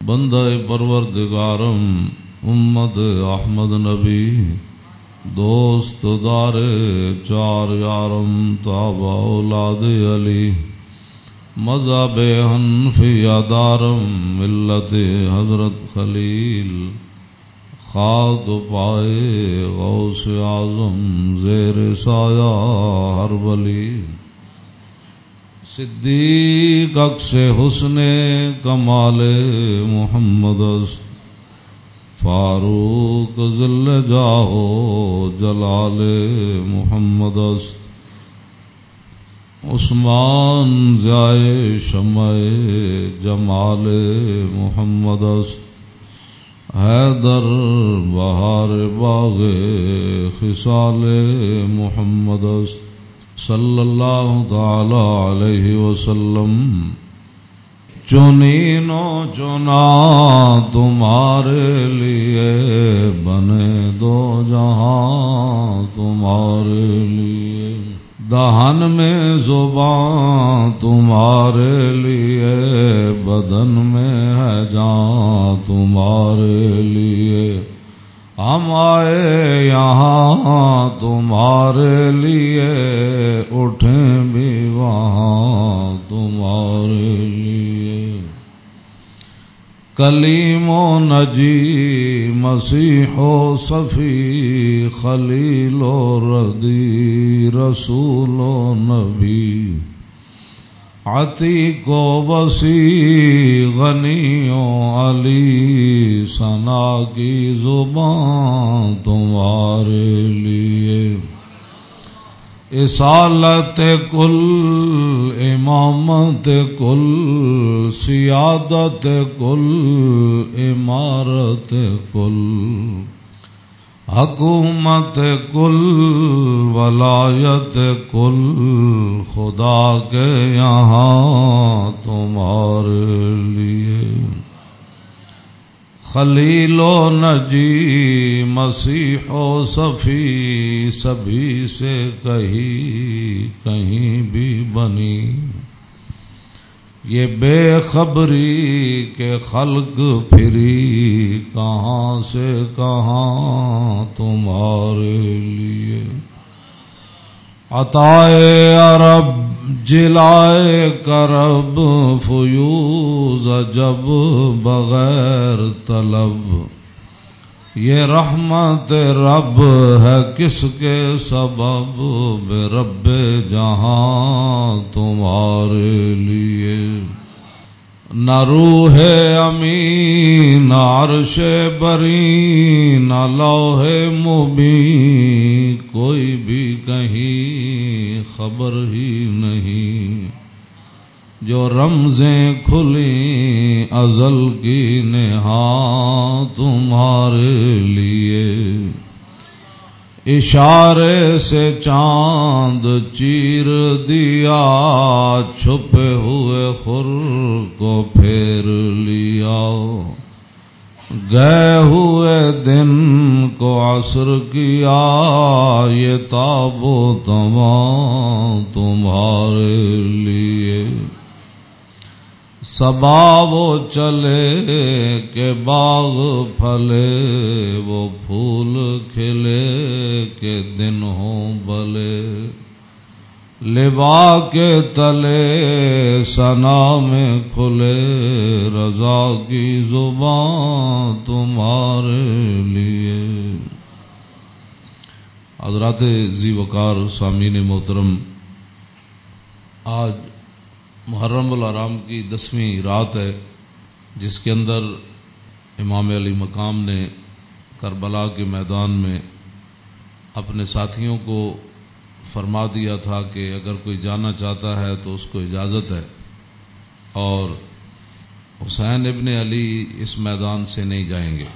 بندہ پروردگارم امت احمد نبی دوست دار چار یارم تابع اولاد علی مذہب حنفیہ دارم ملت حضرت خلیل خاک پائے غوث اعظم زیر سایہ ہر ولی صدیق عکس حسن کمال محمد است فاروق ذل جاہ جلال محمد است عثمان ضیاء شمع جمال محمد است حیدر بہار باغ خصال محمد است صلی اللہ تعالی علیہ وسلم چنین و چنا تمہارے لیے بنے دو جہاں تمہارے لیے دہن میں زبان تمہارے لیے بدن میں ہے جان تمہارے لیے ہم آئے یہاں تمہارے لیے اٹھیں بھی وہاں تمہارے لیے کلیم و نجی مسیح و صفی خلیل و ردی رسول و نبی عتیق و وسیع غنی و علی ثنا کی زبان تمہارے لیے اصالت کل امامت کل سیادت کل امارت کل حکومت کل ولایت کل خدا کے یہاں تمہارے لیے خلیل و نجی مسیح و صفی سبھی سے کہیں بھی بنی یہ بے خبری کے خلق پھری کہاں سے کہاں تمہارے لیے عطائے عرب جلائے کرب فیوز جب بغیر طلب یہ رحمت رب ہے کس کے سبب بے رب جہاں تمہارے لیے نہ روح امین نہ عرش بری نہ لوح مبین کوئی بھی کہیں خبر ہی نہیں جو رمزیں کھلیں ازل کی نہاں تمہارے لیے اشارے سے چاند چیر دیا چھپے ہوئے خور کو پھیر لیا گئے ہوئے دن کو عصر کیا یہ تاب و تمام تمہارے لیے صبا وہ چلے کہ باغ پھلے وہ پھول کھلے کہ دن ہوں بلے لبا کے تلے ثنا میں کھلے رضا کی زبان تمہارے لیے حضرات ذی وقار سامعین محترم آج محرم الحرام کی 10ویں رات ہے جس کے اندر امام علی مقام نے کربلا کے میدان میں اپنے ساتھیوں کو فرما دیا تھا کہ اگر کوئی جانا چاہتا ہے تو اس کو اجازت ہے اور حسین ابن علی اس میدان سے نہیں جائیں گے.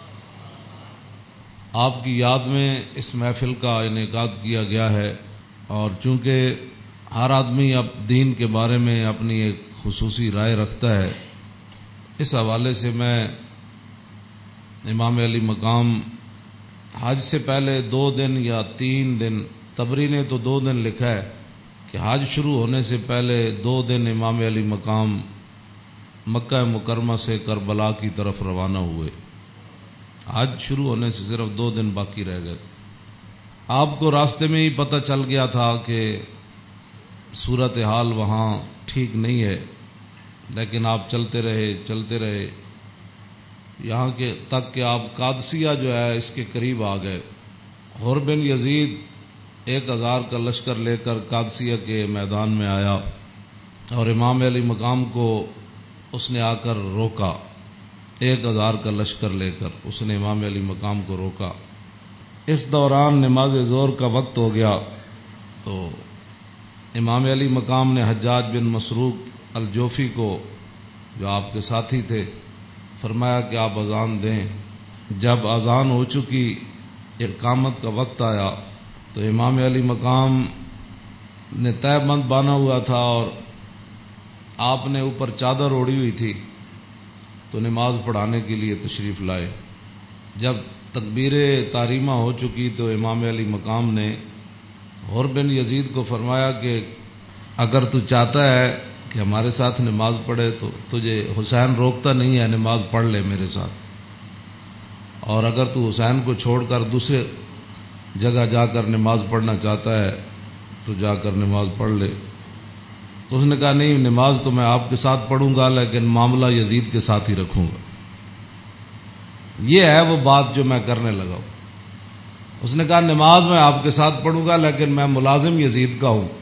آپ کی یاد میں اس محفل کا انعقاد کیا گیا ہے اور چونکہ ہر آدمی اب دین کے بارے میں اپنی ایک خصوصی رائے رکھتا ہے اس حوالے سے میں امام علی مقام حج سے پہلے 2 دن یا 3 دن تبری نے تو 2 دن لکھا ہے کہ حج شروع ہونے سے پہلے 2 دن امام علی مقام مکہ مکرمہ سے کربلا کی طرف روانہ ہوئے. حج شروع ہونے سے صرف 2 دن باقی رہ گئے تھے. آپ کو راستے میں ہی پتہ چل گیا تھا کہ صورتحال وہاں ٹھیک نہیں ہے، لیکن آپ چلتے رہے یہاں کے تک کہ آپ قادسیہ جو ہے اس کے قریب آ گئے. حر بن یزید 1000 کا لشکر لے کر قادسیہ کے میدان میں آیا اور امام علی مقام کو اس نے آ کر روکا. 1000 کا لشکر لے کر اس نے امام علی مقام کو روکا. اس دوران نماز ظہر کا وقت ہو گیا تو امام علی مقام نے حجاج بن مسروق الجوفی کو، جو آپ کے ساتھی تھے، فرمایا کہ آپ اذان دیں. جب اذان ہو چکی، اقامت کا وقت آیا تو امام علی مقام نے تہہ بند باندھا ہوا تھا اور آپ نے اوپر چادر اوڑھی ہوئی تھی تو نماز پڑھانے کے لیے تشریف لائے. جب تکبیر تحریمہ ہو چکی تو امام علی مقام نے حر بن یزید کو فرمایا کہ اگر تو چاہتا ہے کہ ہمارے ساتھ نماز پڑھے تو تجھے حسین روکتا نہیں ہے، نماز پڑھ لے میرے ساتھ، اور اگر تو حسین کو چھوڑ کر دوسرے جگہ جا کر نماز پڑھنا چاہتا ہے تو جا کر نماز پڑھ لے. تو اس نے کہا نہیں، نماز تو میں آپ کے ساتھ پڑھوں گا لیکن معاملہ یزید کے ساتھ ہی رکھوں گا. یہ ہے وہ بات جو میں کرنے لگا ہوں. اس نے کہا نماز میں آپ کے ساتھ پڑھوں گا لیکن میں ملازم یزید کا ہوں.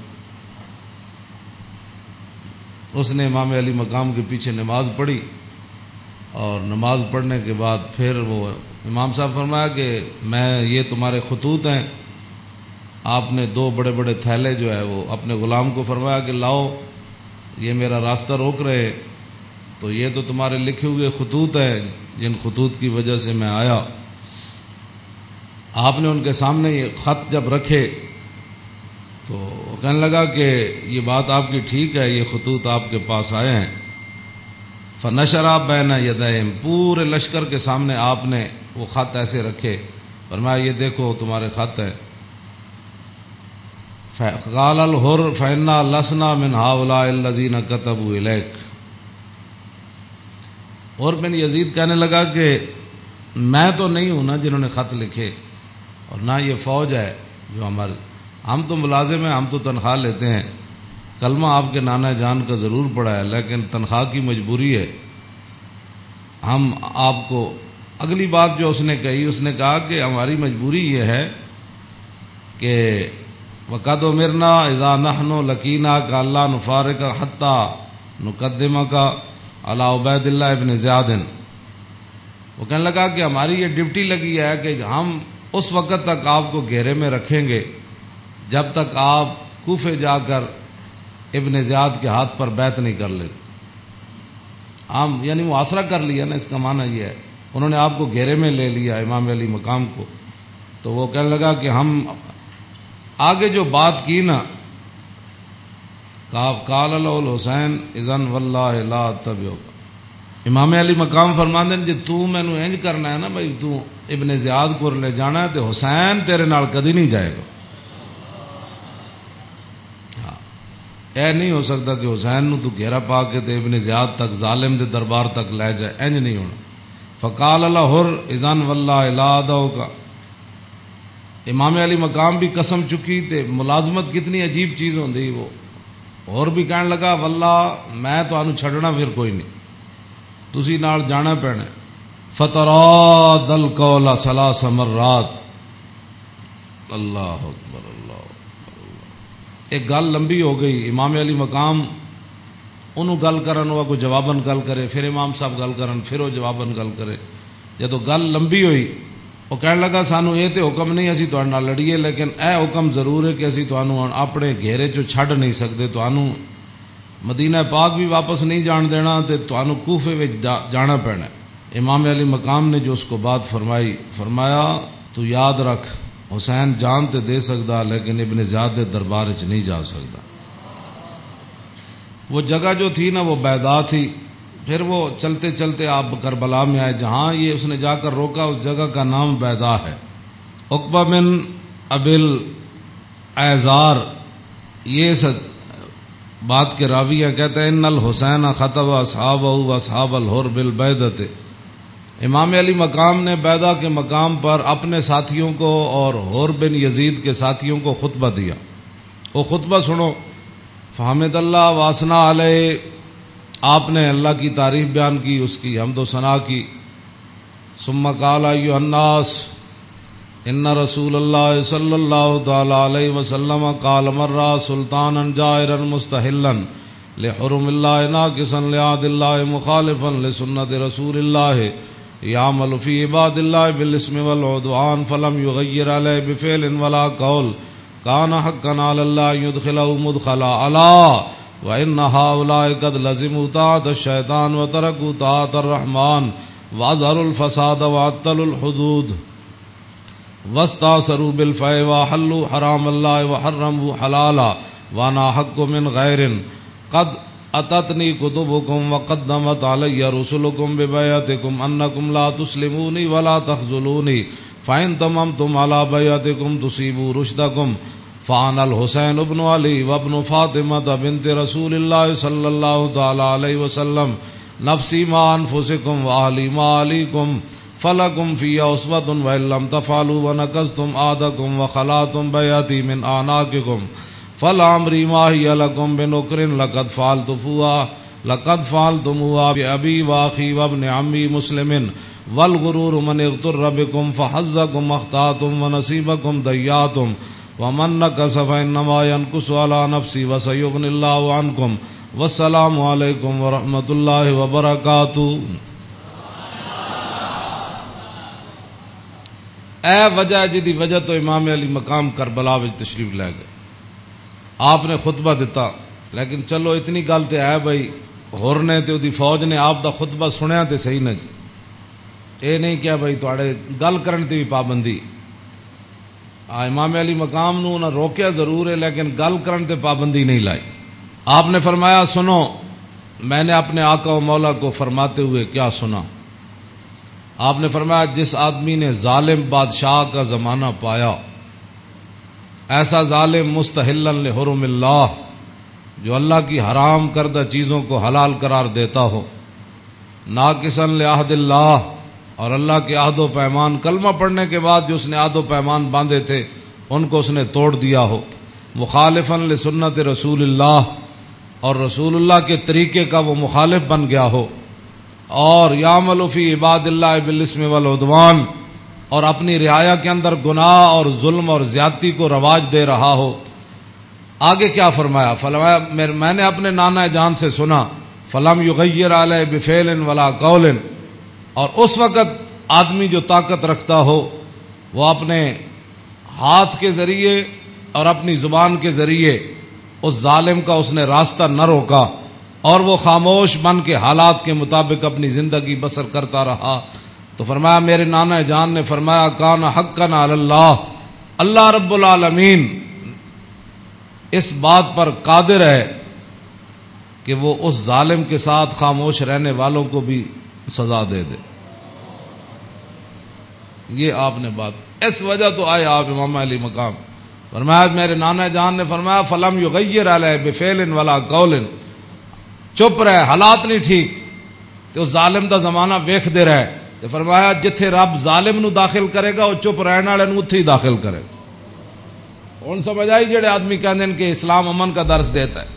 اس نے امام علی مقام کے پیچھے نماز پڑھی اور نماز پڑھنے کے بعد پھر وہ امام صاحب فرمایا کہ میں یہ تمہارے خطوط ہیں. آپ نے 2 بڑے بڑے تھیلے جو ہے وہ اپنے غلام کو فرمایا کہ لاؤ، یہ میرا راستہ روک رہے، تو یہ تو تمہارے لکھے ہوئے خطوط ہیں جن خطوط کی وجہ سے میں آیا. آپ نے ان کے سامنے یہ خط جب رکھے تو وہ کہنے لگا کہ یہ بات آپ کی ٹھیک ہے، یہ خطوط آپ کے پاس آئے ہیں. فنشرا بین یدیہم، پورے لشکر کے سامنے آپ نے وہ خط ایسے رکھے، فرمایا یہ دیکھو تمہارے خط ہیں. قال الحر فإنا لسنا من هؤلاء الذين كتبوا إليك. حر بن یزید کہنے لگا کہ میں تو نہیں ہوں نا جنہوں نے خط لکھے، اور نہ یہ فوج ہے جو ہمارے، ہم تو ملازم ہیں، ہم تو تنخواہ لیتے ہیں. کلمہ آپ کے نانا جان کا ضرور پڑا ہے لیکن تنخواہ کی مجبوری ہے. ہم آپ کو اگلی بات جو اس نے کہی، اس نے کہا کہ ہماری مجبوری یہ ہے کہ وَقَدْ أُمِرْنَا إِذَا نَحْنُ لَقِينَاكَ أَلَّا نُفَارِقَكَ حَتَّى نُقَدِّمَكَ عَلَى عُبَيْدِ اللَّهِ بْنِ زِيَادٍ. وہ کہنے لگا کہ ہماری یہ ڈیوٹی لگی ہے کہ ہم اس وقت تک آپ کو گھیرے میں رکھیں گے جب تک آپ کوفے جا کر ابن زیاد کے ہاتھ پر بیعت نہیں کر لیتے. ہم یعنی محاصرہ کر لیا نا، اس کا معنی یہ ہے انہوں نے آپ کو گھیرے میں لے لیا امام علی مقام کو. تو وہ کہنے لگا کہ ہم آگے جو بات کی نا، قال له الحسین اذن واللہ لا اتبعک. امام علی مقام فرماندے نے جی تو مینوں انج کرنا ہے نا بھائی، تو ابن زیاد کو لے جانا ہے تو حسین تیرے نال کدی نہیں جائے گا. اے نہیں ہو سکتا کہ حسین نو تو گھیرا پا کے تے ابن زیاد تک ظالم دے دربار تک لے جائے، انج نہیں ہونا. فقال الحر اذن واللہ لا ادعوک. امام علی مقام بھی قسم چکی تے ملازمت کتنی عجیب چیز ہوندی. وہ اور بھی کہنے لگا واللہ میں تو انو چھڑنا پھر کوئی نہیں، تسی نال جانا پینا. فتراد القول 3 مرات. اللہ اکبر اللہ اکبر. ایک گل لمبی ہو گئی. امام علی مقام انہوں گل کرن، وہ کوئی جواباً گل کرے، پھر امام صاحب گل کرن، پھر وہ جواباً گل کرے. جدو گل لمبی ہوئی وہ کہنے لگا سانو یہ تو حکم نہیں اسی تہاڈے نال لڑیے، لیکن اے حکم ضرور ہے کہ اسی تانوں اپنے گھیرے چوں چھڈ نہیں سکتے، تانوں مدینہ پاک بھی واپس نہیں جان دینا تے تانوں کوفے وچ جانا پینا. امام علی مقام نے جو اس کو بات فرمائی، فرمایا تو یاد رکھ حسین جان تے دے سکتا لیکن ابن زیاد دے دربار وچ نہیں جا سکتا. وہ جگہ جو تھی نا وہ بیضا تھی. پھر وہ چلتے چلتے آپ کربلا میں آئے، جہاں یہ اس نے جا کر روکا اس جگہ کا نام بیضا ہے. عقبہ بن ابل ایزار یہ بات کے راوی ہیں، کہتے ہیں ان الحسین خطب اصحابہ و اصحاب الحر بالبیدۃ، امام علی مقام نے بیدہ کے مقام پر اپنے ساتھیوں کو اور حر بن یزید کے ساتھیوں کو خطبہ دیا. وہ خطبہ سنو. فحمد اللہ واسنا علیہ، آپ نے اللہ کی تعریف بیان کی، اس کی حمد و ثنا کی. ثم قال ایھا الناس ان رسول اللہ صلی اللہ تعالی علیہ وسلم قال مرہ سلطانا جائرا مستحلا لحرم اللہ ناقصا لعہد اللہ مخالفا لسنت رسول اللہ یعمل فی عباد اللہ بالاسم والعدوان فلم یغیر علیہ بفعل ولا قول کان حقا علی اللہ یدخلہ مدخلا علا وان ہؤلاء قد لزموا طاعۃ الشیطان وترکوا طاعۃ الرحمن واظہروا الفساد وعطلوا الحدود واستاثروا بالفیء وحلوا حرام اللہ وحرموا حلالا وانا حق من غیر قد اتتنی کتبکم وقدمت علی رسلکم ببیعتکم انکم لا تسلمونی ولا تخذلونی فإن تممتم على بیعتکم تصیبوا رشدکم فانا الحسین ابن علی وابن فاطمہ بنت رسول اللہ صلی اللہ تعالی علیہ وسلم نفسی ما انفسکم واہلی ما علیکم فلکم فی اسوۃ وان لم تفعلوا ونقضتم عہدکم وخلعتم بیعتی من اعناقکم فلعمری ما ہی لکم بنکر لقد فعلتموها بأبی واخی وابن عمی مسلم والغرور من اغتر بکم فحظکم اخطأتم ونصیبکم ضیعتم ومن نکث فإنما ينکث علی نفسی وسیغنی اللہ عنکم والسلام علیکم ورحمۃ اللہ وبرکاتہ. اے وجہ جدی وجہ تو امام علی مقام کربلا وچ تشریف لے گئے. آپ نے خطبہ دیتا، لیکن چلو اتنی گل تے ہے بھائی ہور نے تے دی فوج نے آپ دا خطبہ سنیا تے صحیح نہ جی. اے نہیں کیا بھائی تواڈے گل کرن تے بھی پابندی. امام علی مقام نو نہ روکیا ضرور ہے، لیکن گل کرن تے پابندی نہیں لائی. آپ نے فرمایا سنو، میں نے اپنے آقا و مولا کو فرماتے ہوئے کیا سنا. آپ نے فرمایا جس آدمی نے ظالم بادشاہ کا زمانہ پایا، ایسا ظالم مستحلا لحرم اللہ، جو اللہ کی حرام کردہ چیزوں کو حلال قرار دیتا ہو، ناقصا لعہد اللہ، اور اللہ کے عہد و پیمان، کلمہ پڑھنے کے بعد جو اس نے عہد و پیمان باندھے تھے ان کو اس نے توڑ دیا ہو، مخالفا لسنت رسول اللہ، اور رسول اللہ کے طریقے کا وہ مخالف بن گیا ہو، اور یعمل فی عباد اللہ بالاسم والعدوان، اور اپنی رعایا کے اندر گناہ اور ظلم اور زیادتی کو رواج دے رہا ہو. آگے کیا فرمایا؟ فرمایا میں نے اپنے نانا جان سے سنا، فلم یغیر علیہ بفعل ولا قول، اور اس وقت آدمی جو طاقت رکھتا ہو وہ اپنے ہاتھ کے ذریعے اور اپنی زبان کے ذریعے اس ظالم کا اس نے راستہ نہ روکا، اور وہ خاموش بن کے حالات کے مطابق اپنی زندگی بسر کرتا رہا. تو فرمایا میرے نانا جان نے فرمایا کان حقا علی اللہ، اللہ رب العالمین اس بات پر قادر ہے کہ وہ اس ظالم کے ساتھ خاموش رہنے والوں کو بھی سزا دے دے. یہ آپ نے بات، اس وجہ تو آئے آپ امام علی مقام. فرمایا میرے نانا جان نے فرمایا فلم یغیر علیہ بفعل ولا قول، چپ رہے، حالات نہیں ٹھیک تو ظالم دا زمانہ ویکھ دے رہے. تو فرمایا جتھے رب ظالم نو داخل کرے گا وہ چپ رہنے والے نو اتھے ہی داخل کرے گا. ہن سمجھ آئی جڑے آدمی کہندے ہیں کہ اسلام امن کا درس دیتا ہے.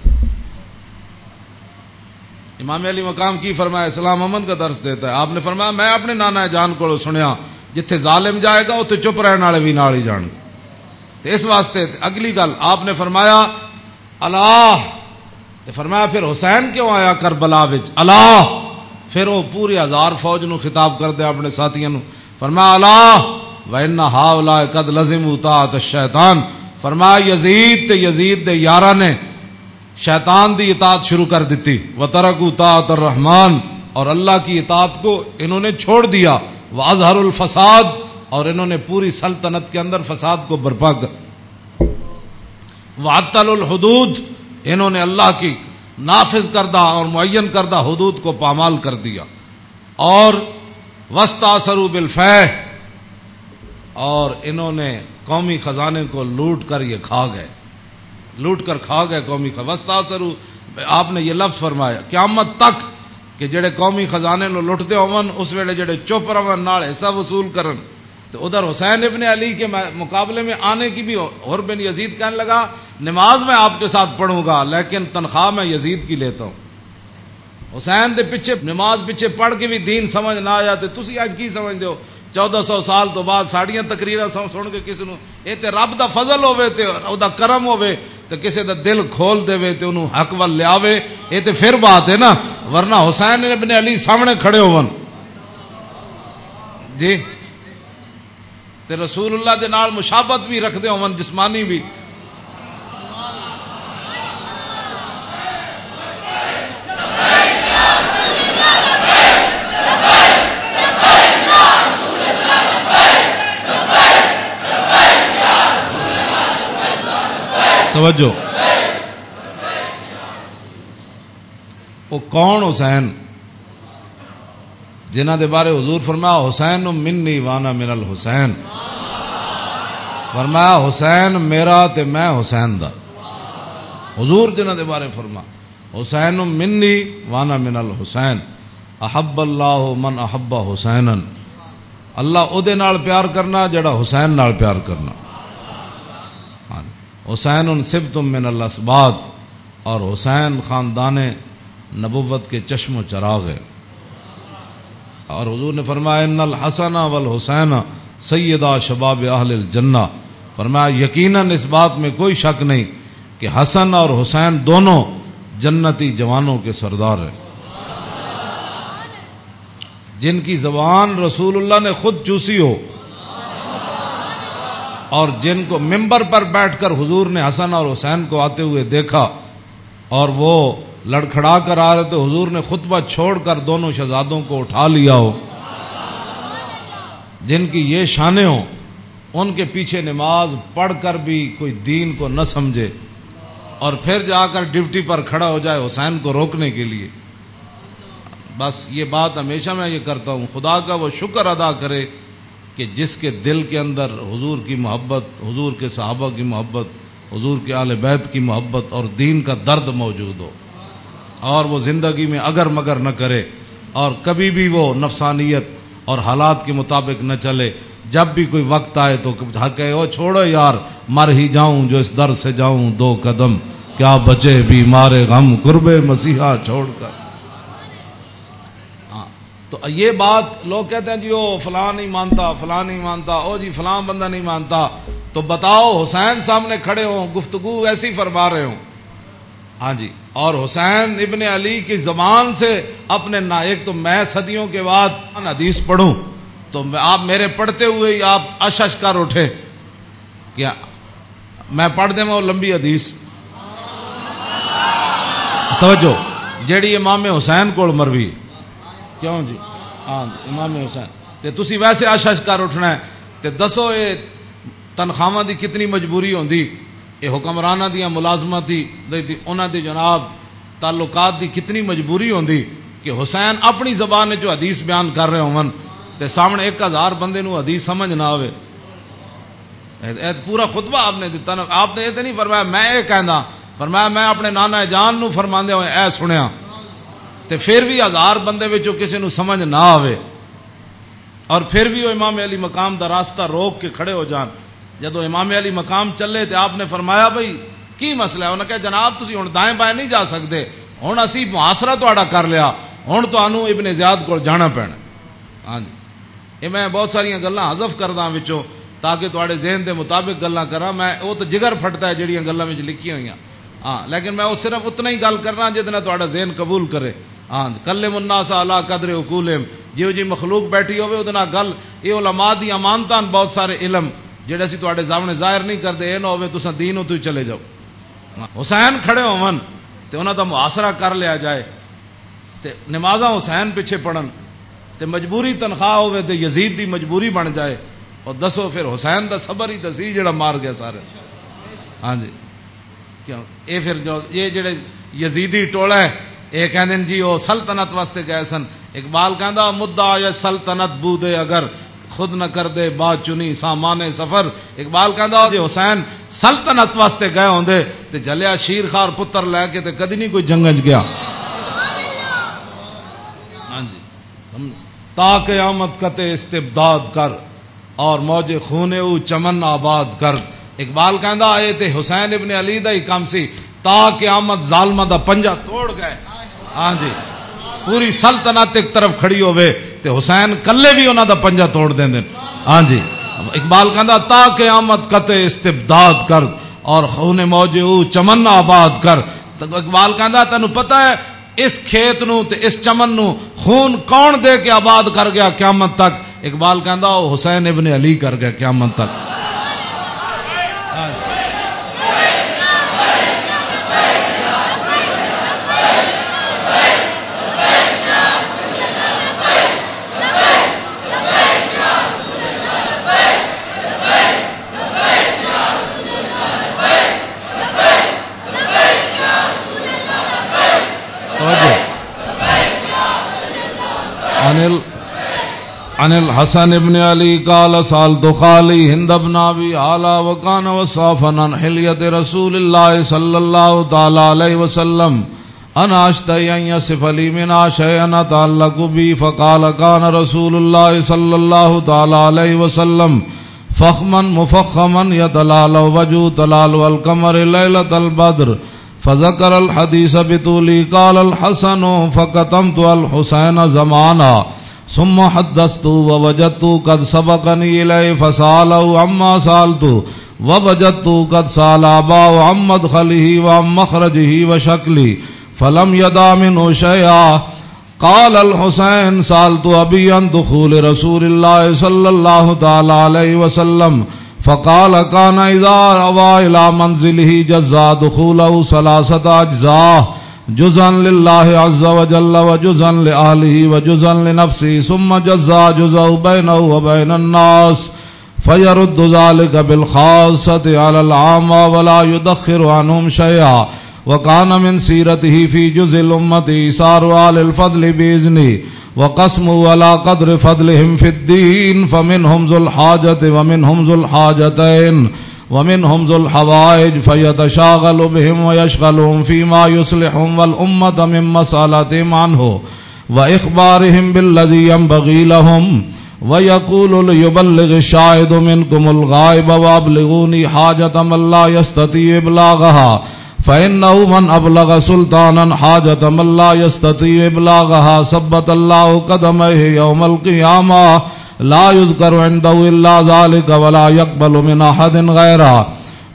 امام علی مقام کی فرمایا اسلام امن کا درس دیتا ہے. آپ نے فرمایا میں اپنے نانا جان کو سنیا جتھے ظالم جائے گا اتھے چپ رہنے والے بھی نال ہی جان گے. تو اس واسطے اگلی گل آپ نے فرمایا اللہ، تو فرمایا پھر حسین کیوں آیا کربلا وچ اللہ. پھر وہ پوری 1000 فوج نو خطاب کر دے اپنے ساتھیوں نو. فرمایا اللہ وَإِنَّ هَؤُلَاءِ قَدْ لَزِمُوا طَاعَةَ الشَّيْطَانِ. فرمایا یزید تے یزید دے یاراں نے شیطان دی اطاعت شروع کر دیتی. وَتَرَكُوا طَاعَةَ الرَّحْمَنِ، اور اللہ کی اطاعت کو انہوں نے چھوڑ دیا. وَأَظْهَرُوا الْفَسَادَ، اور انہوں نے پوری سلطنت کے اندر فساد کو برپا کر. وَعَطَّلُوا الْحُدُودَ، انہوں نے اللہ کی نافذ کردہ اور معین کردہ حدود کو پامال کر دیا. اور وَاسْتَأْثَرُوا بِالْفَیْءِ، اور انہوں نے قومی خزانے کو لوٹ کر یہ کھا گئے. لوٹ کر کھا گئے قومی وستاثروا. آپ نے یہ لفظ فرمایا قیامت تک کہ جڑے قومی خزانے نو لٹتے ہون اس ویلے جڑے چپ رہن نال حصہ وصول کرن. تو ادھر حسین ابن علی کے مقابلے میں آنے کی بھی حر بن یزید کہنے لگا نماز میں آپ کے ساتھ پڑھوں گا لیکن تنخواہ میں یزید کی لیتا ہوں. حسین دے پیچھے نماز پیچھے پڑھ کے بھی دین سمجھ نہ آیا تے تسی اج کی سمجھدے ہو 1400 سال تو بعد ساڑیاں تقریراں سن کے کسی نو اے تے رب دا فضل ہوے تے او دا کرم ہوے تے کسی دا دل کھول دے تے انہوں حق ول لیاوے اے تے پھر بات ہے نا. ورنہ حسین ابن علی سامنے کھڑے ہون جی تے رسول اللہ دے نال مشابہت بھی رکھدے ہون جسمانی بھی. توجہ وہ کون حسین جنہ دے بارے حضور فرمایا حسین منی وانا من الحسین. فرمایا حسین میرا تے میں حسین دا. حضور جنہ دے بارے فرما حسین منی وانا من الحسین. احب اللہ من احب حسینا. اللہ او دے نال پیار کرنا جڑا حسین نال پیار کرنا. حسین سبت من الاسباط اور حسین خاندان نبوت کے چشم و چراغ ہے. اور حضور نے فرمایا ان الحسن والحسین سیدا شباب اہل الجنہ. فرمایا یقیناً اس بات میں کوئی شک نہیں کہ حسن اور حسین دونوں جنتی جوانوں کے سردار ہیں جن کی زبان رسول اللہ نے خود چوسی ہو اور جن کو ممبر پر بیٹھ کر حضور نے حسن اور حسین کو آتے ہوئے دیکھا اور وہ لڑکھڑا کر آ رہے تو حضور نے خطبہ چھوڑ کر دونوں شہزادوں کو اٹھا لیا ہو. جن کی یہ شانیں ہوں ان کے پیچھے نماز پڑھ کر بھی کوئی دین کو نہ سمجھے اور پھر جا کر ڈیوٹی پر کھڑا ہو جائے حسین کو روکنے کے لیے. بس یہ بات ہمیشہ میں یہ کرتا ہوں خدا کا وہ شکر ادا کرے کہ جس کے دل کے اندر حضور کی محبت حضور کے صحابہ کی محبت حضور کے اہل بیت کی محبت اور دین کا درد موجود ہو اور وہ زندگی میں اگر مگر نہ کرے اور کبھی بھی وہ نفسانیت اور حالات کے مطابق نہ چلے. جب بھی کوئی وقت آئے تو کہے او چھوڑو یار مر ہی جاؤں جو اس در سے جاؤں 2 قدم کیا بچے بیمار غم قرب مسیحا چھوڑ کر. تو یہ بات لوگ کہتے ہیں جی وہ فلاں نہیں مانتا فلاں نہیں مانتا او جی فلاں بندہ نہیں مانتا. تو بتاؤ حسین سامنے کھڑے ہوں گفتگو ایسی فرما رہے ہوں ہاں جی اور حسین ابن علی کی زبان سے اپنے ایک تو میں صدیوں کے بعد حدیث پڑھوں تو آپ میرے پڑھتے ہوئے ہی آپ اشش کر اٹھے کیا میں پڑھ دیں وہ لمبی حدیث. توجہ جیڑی امام حسین کول مروی کیوں جی ہاں امام حسین تے تسی ویسے اشش کر اٹھنا ہے تے دسو یہ تنخواہاں دی کتنی مجبوری ہوندی یہ حکمرانہ دیاں ملازمت دی انہاں دی جناب تعلقات دی کتنی مجبوری ہوندی کہ حسین اپنی زبان جو حدیث بیان کر رہے ہون تے سامنے 1000 بندے نو حدیث سمجھ نہ آوے. پورا خطبہ آپ نے دیتا نا آپ نے یہ نہیں فرمایا میں یہ کہندا فرمایا میں اپنے نانا جان نو فرماندے ہوئے اے سنیا تے پھر بھی 1000 بندے وچوں کسی نو سمجھ نہ آوے اور پھر بھی وہ امام علی مقام دا راستہ روک کے کھڑے ہو جان. جدو امام علی مقام چلے تے آپ نے فرمایا بھائی کی مسئلہ ہے انہوں نے کہا جناب تسی ہن دائیں بائیں نہیں جا سکتے ہن اسی محاصرہ تہاڈا کر لیا ہن تانوں ابن زیاد کول جانا پینا. ہاں جی یہ میں بہت ساریاں گلاں حذف کردا وچوں تاکہ تہاڈے ذہن دے مطابق گلاں کراں. میں وہ تو جگر پھٹتا ہے جڑیاں گلاں وچ لکھی ہوئیاں ہاں لیکن میں وہ صرف اتنا ہی گل کرنا جتنا تہاڈا ذہن قبول کرے. ہاں کلم الناس علی قدر عقولہم جیو جی مخلوق بیٹھی ہوے اودے نال گل یہ علماء دی امانتاں بہت سارے علم جڑے اسی تہاڈے سامنے ظاہر نہیں کردے اے نہ ہوے تساں دین تو چلے جاؤ. حسین کھڑے ہون تے انہاں دا محاصرہ کر لیا جائے تے نمازاں حسین پیچھے پڑھن تے مجبوری تنخواہ ہوے تے یزید دی مجبوری بن جائے اور دسو پھر حسین دا صبر ہی سی جڑا مار گیا سارے. ہاں جی کیوں اے پھر جو یہ جڑے یزیدی ٹولا ہے یہ کہندے جی وہ سلطنت واسطے گئے سن. اقبال کہندا مدعا یا سلطنت بودے اگر خود نہ کر دے بات چنی سامان سفر. اقبال کہندا جے حسین سلطنت واسطے گئے ہوندے تے جلیا شیر خار پتر لے کے تے کدی نہیں کوئی جنگ وچ گیا. ہاں جی تا قیامت قطع استبداد کر اور موج خون او چمن آباد کر. اقبال کہندا اے تے حسین ابن علی دا ہی کام سی تا قیامت ظالماں دا پنجہ توڑ گئے. ہاں جی پوری سلطنت ایک طرف کھڑی ہوئے تے حسین کلے بھی انہاں دا پنجہ توڑ دیندے. ہاں جی اقبال کہندا تا قیامت قطع استبداد کر اور خون موج او چمن آباد کر. اقبال کہندا تینوں پتہ ہے اس کھیت نو تے اس چمن نو خون کون دے کے آباد کر گیا قیامت تک؟ اقبال کہندا او حسین ابن علی کر گیا قیامت تک. عن الحسن ابن علی قال سألت خالی ہند بن ابی اعلی وکان وصافا عن حلیۃ رسول اللہ صلی اللہ تعالی علیہ وسلم انا اشتہی ان یصف لی منها شیئا یتعلق بی فقال کان رسول اللہ صلی اللہ تعالی علیہ وسلم فخما مفخما یتلال وجهه تلال القمر لیلۃ البدر فذكر الحديث بطولی. قال الحسن فكتمت الحسین زمانا ثم حدثت ووجدت قد سبقني إليه فسأله عما سألت ووجدت قد سأل أباه عن مدخله وعن مخرجه وشكله فلم يدع منه شيئا. قال الحسين سألت أبي عن دخول رسول الله صلى الله تعالى عليه وسلم فقال كان إذا روى إلى منزله جزا دخوله 3 أجزاء جزءا لله عز وجل وجزءا لأهله وجزءا لنفسه ثم جزا جزء بينه وبين الناس فيرد ذلك بالخاصة على العامة ولا يدخر عنهم شيئا. وكان من سيرته في جزء الأمة إيثار أهل الفضل بإذنه وقسموا على قدر فضلهم في الدين فمنهم ذو الحاجة ومنهم ذو الحاجتين ومنهم ذو الحوائج فيتشاغل بهم ويشغلهم فيما يصلحهم والأمة من مسألتهم عنه وإخبارهم بالذي ينبغي لهم ويقول ليبلغ الشاهد منكم الغائب وأبلغوني حاجة من لا يستطيع إبلاغها فإنه من أبلغ سلطانا حاجة من لا يستطيع إبلاغها ثبت الله قدميه يوم القيامة لا يذكر عنده إلا ذلك ولا يقبل من أحد غيره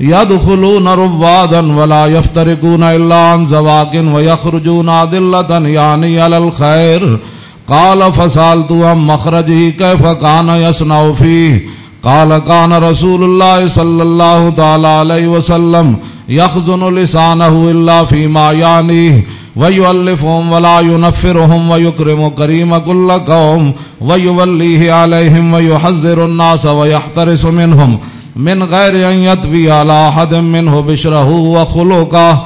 يدخلون روادا ولا يفترقون إلا عن زواق ويخرجون أدلة يعني على الخير. قال فسألت عن مخرجه كيف كان يصنع فيه؟ قال كان رسول الله صلى الله تعالى عليه وسلم يخزن لسانه إلا فيما يعنيه ويؤلفهم ولا ينفرهم ويكرم كريم كل قوم ويوليه عليهم ويحذر الناس ويحترس منهم من غير أن يتبي على أحد منه بشره وخلقه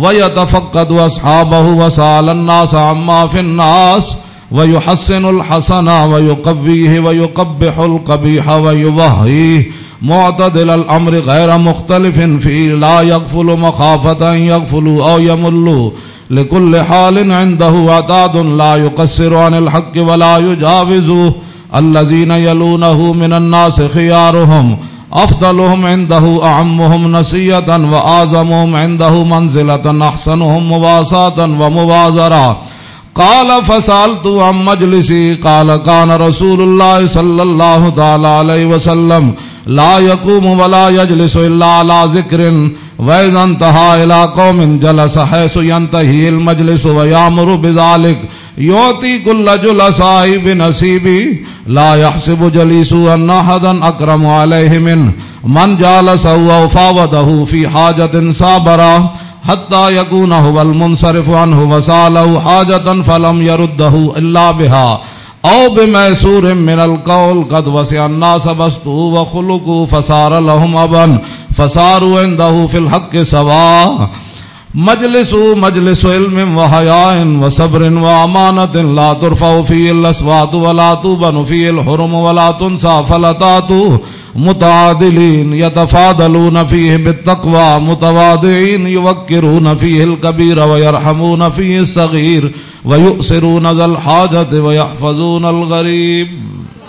ويتفقد أصحابه وسأل الناس عما في الناس ويحسن الحسن ويقبيه ويقبح القبيح ويبهيه معتدل الأمر غير مختلف فيه لا يغفل مخافة أن يغفلوا أو يملوا لكل حال عنده عتاد لا يقصر عن الحق ولا يجاوزه الذين يلونه من الناس خيارهم أفضلهم عنده أعمهم نسية وأعظمهم عنده منزلة أحسنهم مواساة ومبازرة. قال فسألت عن مجلسي قال كان رسول الله صلى الله تعالى عليه وسلم لا يقوم ولا يجلس إلا على ذكر وإذا انتهى إلى قوم جلس حيث ينتهي المجلس ويأمر بذلك يعطي كل جلساء بنصيبه لا يحسب جليسه أن أحدا أكرم عليه منه من جالسه وفاوضه في حاجة صابرة حتى يكون هو المنصرف عنه وسأله حاجة فلم يرده إلا بها أو بميسور من القول قد وسع الناس بسطه وخلقه فصار لهم أبا فصاروا عنده في الحق سواء مجلس علم وحیاء وصبر وامانت لا ترفع فيه الاصوات ولا تبن فيه الحرم ولا تنسى فلتات متعادلين يتفاضلون فيه بالتقوى متواضعين يوقرون فيه الكبير ويرحمون فيه الصغير ويؤثرون ذا الحاجة ويحفظون الغریب.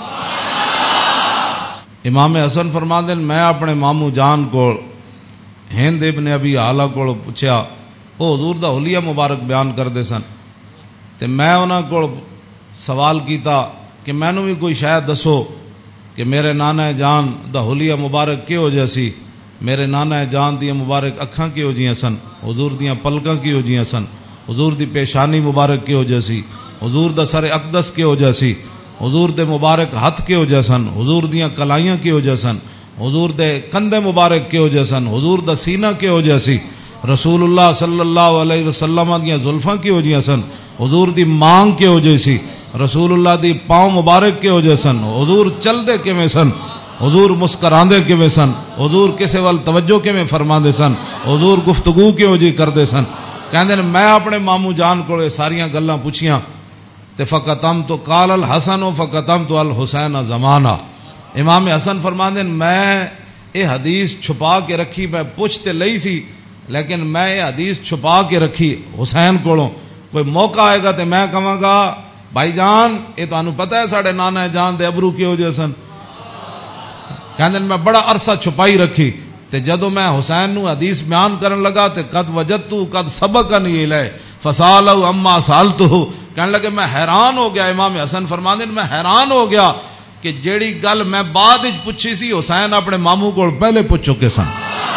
امام حسن فرماندے میں اپنے ماموں جان کو ہند ابن ابی آلہ کو پوچھا، وہ حضور دا حلیہ مبارک بیان کردے سن تے میں انہاں کو سوال کیتا کہ مینوں بھی کوئی شاید دسو کہ میرے نانا جان دا حلیہ مبارک کیہو جہا سی، میرے نانا جان دی مبارک اکھاں کیہو جیاں سن، حضور دیاں پلکاں کیہو جیاں سن، حضور دی پیشانی مبارک کیہو جہا سی، حضور دا سر اقدس کیہو جہا سی، حضور دے مبارک ہاتھ کیہو جہا سن، حضور دیاں کلائیاں کیہو جہا سن، حضور دے کندھے مبارک کیہو جہا سن، حضور دا سینہ کیہو جہا سی، رسول اللہ صلی اللہ علیہ وسلم دیاں زلفاں کیہو جہاں سن، حضور دی مانگ کیہو جہی سی، رسول اللہ دی پاؤں مبارک کیہو جہے سن، حضور چل دے کیویں سن، حضور مسکراندے کیویں سن، حضور کسے ول توجہ کیویں فرماندے سن، حضور گفتگو کیہو جی کردے سن. کہندے نے میں اپنے ماموں جان کو ساریاں گلاں پوچھیاں تے فقطمت قال الحسن فقطمت الحسین زمانہ. امام حسن فرماندے میں یہ حدیث چھپا کے رکھی، میں پوچھ تے لئی سی لیکن میں یہ حدیث چھپا کے رکھی حسین کولوں. کوئی موقع آئے گا تے میں کہاں گا بھائی جان یہ تانوں پتہ ہے ساڈے نانا جان دے ابرو کیہو جہے سن. کہندے میں بڑا عرصہ چھپائی رکھی تے جدوں میں حسین نو حدیث بیان کرن لگا تے قد وجدت قد سبقنی الیہ فسالوا اما سالتہ. کہنے لگے میں حیران ہو گیا. امام حسن فرماندے میں حیران ہو گیا کہ جیڑی گل میں بعد وچ پوچھی سی حسین اپنے ماموں کول پہلے پوچھ چکے سن.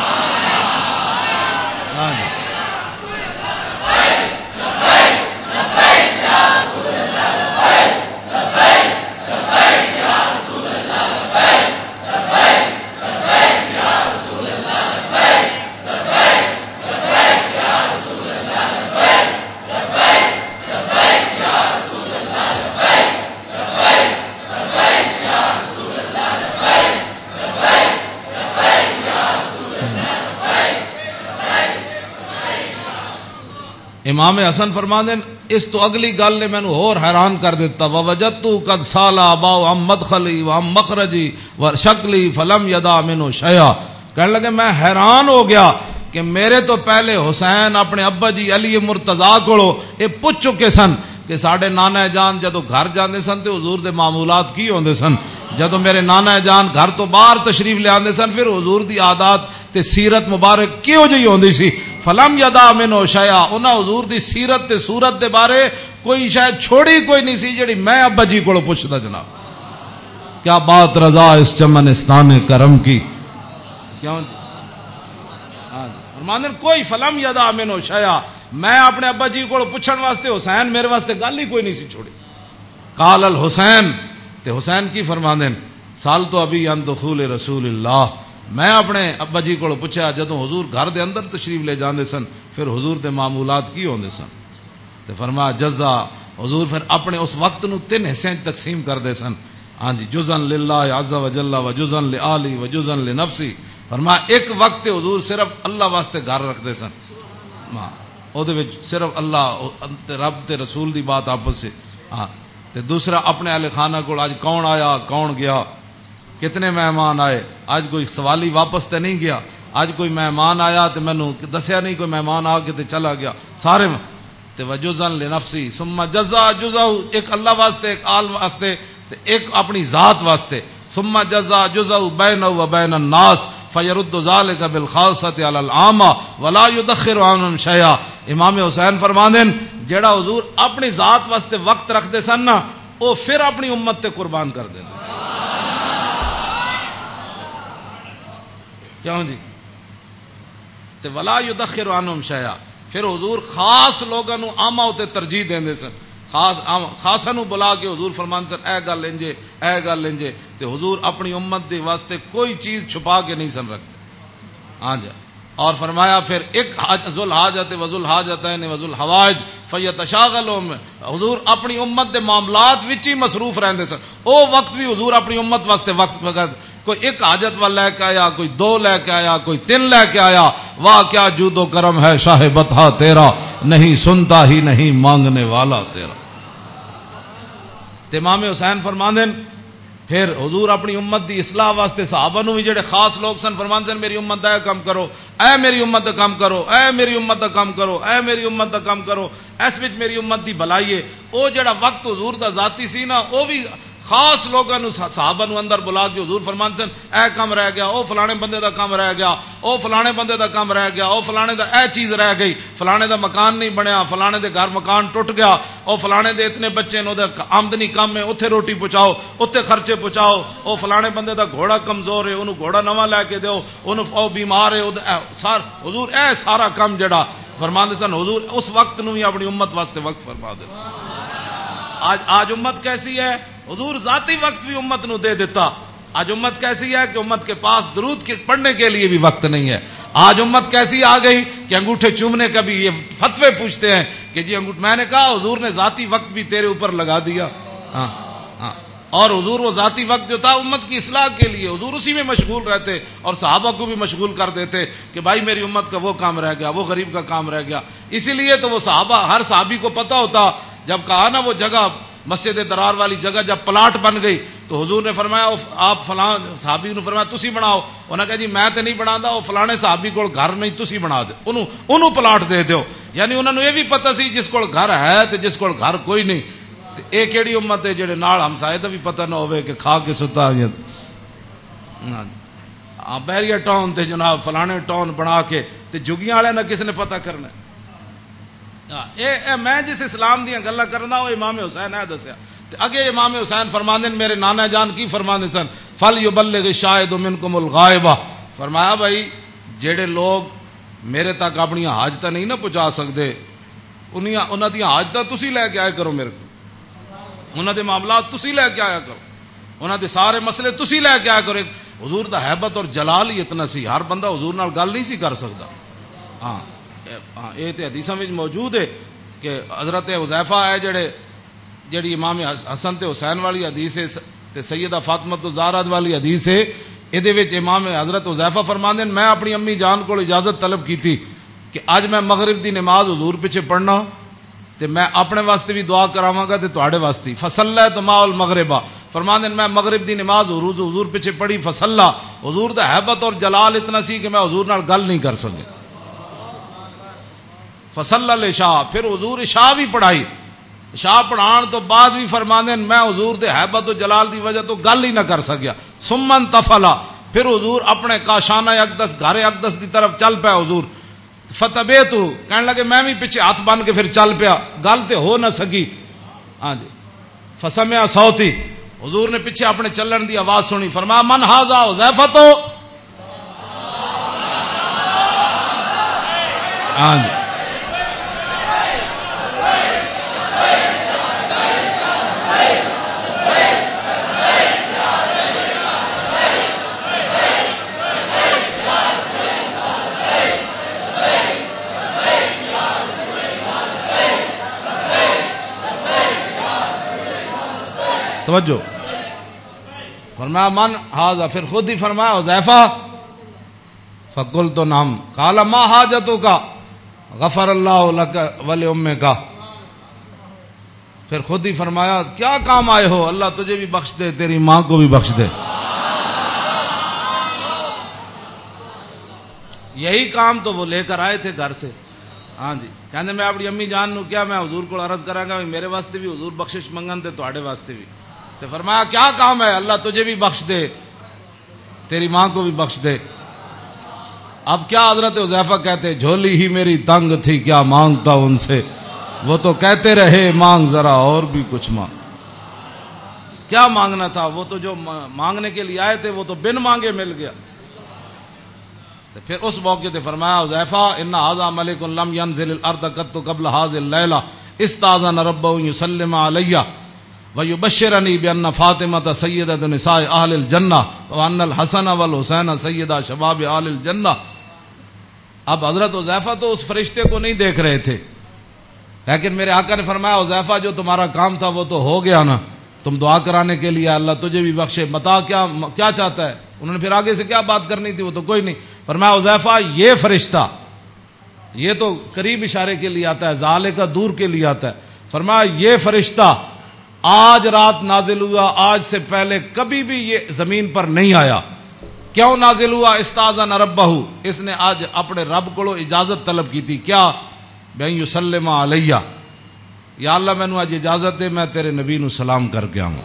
امام حسن فرماندے اس تو اگلی گل نے مینوں اور حیران کر دیتا. ووجدت قد سال اباؤ عن مدخلی وعن مخرجی وشکلی فلم یدا منه شیئا. کہنے لگے میں حیران ہو گیا کہ میرے تو پہلے حسین اپنے ابا جی علی مرتضیٰ کولو یہ پوچھ چکے سن کہ ساڈے نانا جان جدو گھر جاندے سن تے حضور دے معمولات کی ہوندے سن. جدو میرے نانا جان گھر تو باہر تشریف لے آندے سن پھر حضور دی عادات تے سیرت مبارک کیہو جہی ہوندی سی. فلم یدا منه شیئا. انہاں حضور دی سیرت تے صورت دے بارے کوئی شاید چھوڑی کوئی نہیں سی جڑی میں ابا جی کولو پوچھدا. جناب کیا بات رضا اس چمنستان کرم کی. کیوں فرماندن کوئی فلم یدا منه شیئا. میں اپنے ابا جی کو پوچھن واسطے حسین میرے واسطے گل ہی کوئی نہیں سی چھوڑی. قال الحسین تے حسین کی فرماندن سال تو ابھی ان دخول رسول اللہ. میں اپنے ابا جی کو پوچھا جدوں حضور گھر دے اندر تشریف لے جاندے سن پھر حضور دے معمولات کی ہوندے سن. تے فرمایا جزا. حضور پھر اپنے اس وقت نو 3 حصے تقسیم کر دے سن. ہاں جی جزن للہ عز وجل و جزن لآلی و جزن لنفسی. فرمایا ایک وقت حضور صرف اللہ واسطے گھر رکھ دے سن. او دے وچ صرف اللہ رب تے رسول دی بات آپس سے. ہاں تے دوسرا اپنے اہل خانہ کو آج کون آیا کون گیا کتنے مہمان آئے. آج کوئی سوالی واپس تے نہیں گیا. آج کوئی مہمان آیا تے مینوں دسیا نہیں کوئی مہمان آ کے تے چلا گیا سارے. تے وجزن لنفسی ثم جزا جزا ایک اللہ واسطے ایک آل واسطے تے ایک اپنی ذات واسطے. ثم جزا جزا بینہ و بین الناس فیرد ذلک بالخاصۃ علی العامہ ولا یدخر عنہم شیئا. امام حسین فرماندے جیڑا حضور اپنی ذات واسطے وقت رکھدے سن نا او پھر اپنی امت تے قربان کر دے. کیوں جی تے ولا یدخر عنہم شیئا. پھر حضور خاص لوگاں نو عامہ تے ترجیح دیندے سن. خاصاں نو بلا کے حضور فرمان سن اے گل انجے اے گل انجے. تے حضور اپنی امت دے واسطے کوئی چیز چھپا کے نہیں سن رکھتے. ہاں جی. اور فرمایا پھر ایک ذل حاجت و ذل حاجتین و ذل حوائج فیتشاغلون. حضور اپنی امت دے معاملات وچ ہی مصروف رہندے سن. او وقت بھی حضور اپنی امت واسطے وقت کوئی ایک حاجت والا لے کے آیا، کوئی دو لے کے آیا، کوئی تین لے کے آیا. واہ کیا جود و کرم ہے شاہ بطحا تیرا، نہیں سنتا ہی نہیں مانگنے والا تیرا. امام حسین فرماندے پھر حضور اپنی امت دی اصلاح واسطے صحابہ نو بھی جڑے خاص لوگ سن فرماندے میری امت دا کام کرو، اے میری امت دا کام کرو، اے میری امت دا کام کرو، اے میری امت دا کام کرو. اس وچ میری امت دی بھلائی ہے. او جڑا وقت حضور دا ذاتی سی نا، او بھی خاص لوگوں نو صحابہ نو اندر بلا کے حضور فرمان سن اے کام رہ گیا، او فلانے بندے دا کام رہ گیا، او فلانے بندے دا کام رہ گیا، او فلانے دا اے چیز رہ گئی، فلانے دا مکان نہیں بنیا، فلانے دے گھر مکان ٹوٹ گیا، او فلانے دے اتنے بچے نو دے آمدنی کم ہے، اوتھے روٹی پہنچاؤ، اوتھے خرچے پہنچاؤ، او فلانے بندے دا گھوڑا کمزور ہے، اونوں گھوڑا نواں لے کے دیو، اونوں او بیمار ہے. حضور اے سارا کام جڑا فرماندے سن حضور اس وقت نو بھی اپنی امت واسطے وقت فرما دے. آج امت کیسی ہے؟ حضور ذاتی وقت بھی امت نو دے دیتا. آج امت کیسی ہے کہ امت کے پاس درود کے پڑھنے کے لیے بھی وقت نہیں ہے. آج امت کیسی آ گئی کہ انگوٹھے چومنے کا بھی یہ فتوے پوچھتے ہیں کہ جی میں نے کہا حضور نے ذاتی وقت بھی تیرے اوپر لگا دیا. ہاں ہاں. اور حضور وہ ذاتی وقت جو تھا امت کی اصلاح کے لیے حضور اسی میں مشغول رہتے اور صحابہ کو بھی مشغول کر دیتے کہ بھائی میری امت کا وہ کام رہ گیا، وہ غریب کا کام رہ گیا. اسی لیے تو وہ صحابہ ہر صحابی کو پتا ہوتا جب کہا نا وہ جگہ مسجد درار والی جگہ جب پلاٹ بن گئی تو حضور نے فرمایا آپ فلاں صحابی نے فرمایا تسی بناؤ. انہوں نے کہا جی میں تو نہیں بنا، وہ فلانے صحابی کو گھر نہیں تسی بنا دے، انہوں پلاٹ دے دیو. یعنی انہوں نے یہ بھی پتہ سی جس کو گھر ہے تو جس کو گھر کوئی نہیں. یہ کیڑی امت ہے جڑے نال ہمسائے دا بھی پتہ نہ ہوئے کہ کھا کے ستا بحریہ ٹاؤن تے جناب فلانے ٹاؤن بنا کے تے جگیاں والے نہ کس نے پتہ کرنا. میں جس اسلام دیا گلا کرنا وہ امام حسین ہے دسیا. اگے امام حسین فرماندے میرے نانا جان کی فرماندے سن فل یبلغ الشاہد منکم الغائبہ. فرمایا بھائی جڑے لوگ میرے تک اپنی حاجت نہیں نہ پہنچا سکتے انہاں دی حاجت تسی لے کے آیا کرو، میرے کو انہاں دے معاملات تسی لے کے آیا کرو، انہاں دے سارے مسئلے تسی لے کے آیا کرو. حضور دا حیبت اور جلال ہی اتنا سی، ہر بندہ حضور نال گل نہیں سی کر سکتا. ہاں یہ تو حدیثاں میں موجود ہے کہ حضرت حذیفہ ہے جڑی امام حسن تے حسین والی حدیث ہے تے سیدہ فاطمہ الزہرا والی حدیث ہے. یہ وچ امام حضرت حذیفہ فرماندے میں اپنی امی جان کو اجازت طلب کی تھی کہ اج میں مغرب دی نماز حضور پیچھے پڑھنا تے میں اپنے واسطے بھی دعا کراواں گا تے تواڈے واسطے. فصلیت مع المغرب فرماندے میں مغرب دی نماز حضور پیچھے پڑھی. فصلا حضور دا حیبت اور جلال اتنا سی کہ میں حضور نال گل نہیں کر سکے. فصلی العشاء پھر حضور عشاء بھی پڑھائی. عشاء پڑھان تو بعد بھی فرماندے میں حضور دے حیبت و جلال دی وجہ تو گل ہی نہ کر سکیا. ثم تفلا پھر حضور اپنے کاشانہ اقدس گھر اقدس دی طرف چل پیا. حضور فتبیتو کہنے لگے میں بھی پیچھے ہاتھ بن کے پھر چل پیا، گل تے ہو نہ سکی. ہاں جی. فسمع صوتی حضور نے پیچھے اپنے چلن دی آواز سنی. فرمایا من ھذا حذیفہ تو. ہاں جی. توجہ فرمایا من ھذا پھر خود ہی فرمایا حذیفہ. فقلت نعم قال ما حاجتک غفر اللہ لک ولامک. پھر خود ہی فرمایا کیا کام آئے ہو، اللہ تجھے بھی بخش دے تیری ماں کو بھی بخش دے. یہی کام تو وہ لے کر آئے تھے گھر سے. ہاں جی. کہندے میں اپنی امی جان نو کیا میں حضور کو عرض کراں گا میرے واسطے بھی حضور بخشش منگن تے تواڈے واسطے بھی. تو فرمایا کیا کام ہے، اللہ تجھے بھی بخش دے تیری ماں کو بھی بخش دے. اب کیا حضرت حذیفہ کہتے جھولی ہی میری تنگ تھی کیا مانگتا ان سے، وہ تو کہتے رہے مانگ ذرا اور بھی کچھ مانگ. کیا مانگنا تھا، وہ تو جو مانگنے کے لیے آئے تھے وہ تو بن مانگے مل گیا. تو پھر اس موقع تے فرمایا حذیفہ ان ھذا ملک لم ينزل الارض قط قبل هذه الليله استاذن ربه يسلم علي ويبشرني بان فاطمه سيده نساء اهل الجنه وان الحسن والحسين سيدا شباب اهل الجنه. اب حضرت حذیفہ تو اس فرشتے کو نہیں دیکھ رہے تھے، لیکن میرے آقا نے فرمایا حذیفہ جو تمہارا کام تھا وہ تو ہو گیا نا. تم دعا کرانے کے لیے اللہ تجھے بھی بخشے، بتا کیا چاہتا ہے؟ انہوں نے پھر آگے سے کیا بات کرنی تھی وہ تو کوئی نہیں. فرمایا حذیفہ یہ فرشتہ، یہ تو قریب اشارے کے لیے آتا ہے، ذالک کا دور کے لیے آتا ہے. فرمایا یہ فرشتہ آج رات نازل ہوا، آج سے پہلے کبھی بھی یہ زمین پر نہیں آیا. کیوں نازل ہوا؟ استاذن ربہ، اس نے آج اپنے رب کو اجازت طلب کی تھی. کیا؟ بین یسلم علیہ، یا اللہ مینوں آج اجازت ہے میں تیرے نبی نو سلام کر کے آؤں.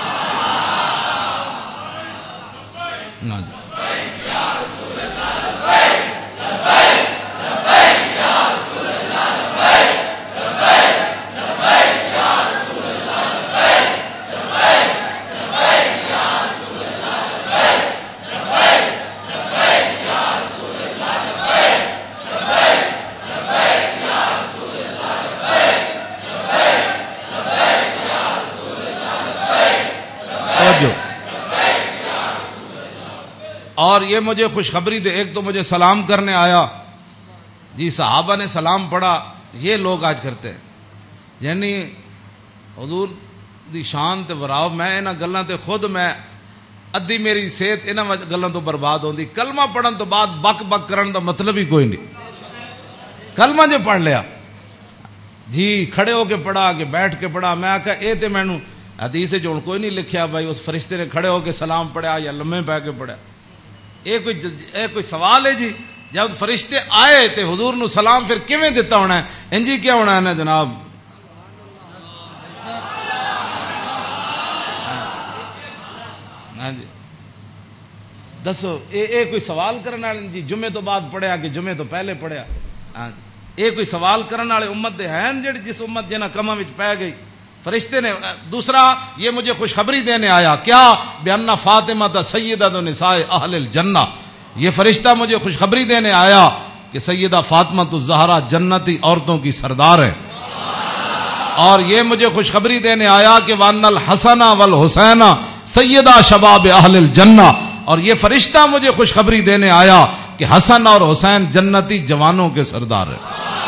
اور یہ مجھے خوشخبری دے، ایک تو مجھے سلام کرنے آیا جی، صحابہ نے سلام پڑھا. یہ لوگ آج کرتے ہیں، یعنی حضور دی شان تے وراو، میں انہاں گلاں تے خود میں ادھی میری صحت انہاں گلاں تو برباد ہوندی. کلمہ پڑھن تو بعد بک بک کرن دا مطلب ہی کوئی نہیں. کلمہ جو پڑھ لیا جی، کھڑے ہو کے پڑھا کہ بیٹھ کے پڑھا، میں آکھا اے تے مینوں حدیث وچ کوئی نہیں لکھیا بھائی اس فرشتے نے کھڑے ہو کے سلام پڑھا یا لمے پے کے پڑھا. کوئی سوال ہے جی؟ جب فرشتے آئے تے حضور نو سلام پھر کیویں دیتا ہونا ہے؟ انجی کیا ہونا ہے نا جناب؟ ہاں جی دسو، اے کوئی سوال کرنے والے جی جمعے تو بعد پڑھیا کہ جمعے تو پہلے پڑھیا؟ ہاں جی، اے کوئی سوال کرنے والے امت دے ہیں جڑی جس امت جنہاں کماں وچ پے گئی. فرشتے نے دوسرا یہ مجھے خوشخبری دینے آیا. کیا؟ بأن فاطمہ سیدۃ نساء اہل الجنہ، یہ فرشتہ مجھے خوشخبری دینے آیا کہ سیدہ فاطمہ الزہرا جنتی عورتوں کی سردار ہے. اور یہ مجھے خوشخبری دینے آیا کہ وان الحسن والحسین سیدہ شباب اہل الجنہ، اور یہ فرشتہ مجھے خوشخبری دینے آیا کہ حسن اور حسین جنتی جوانوں کے سردار ہے.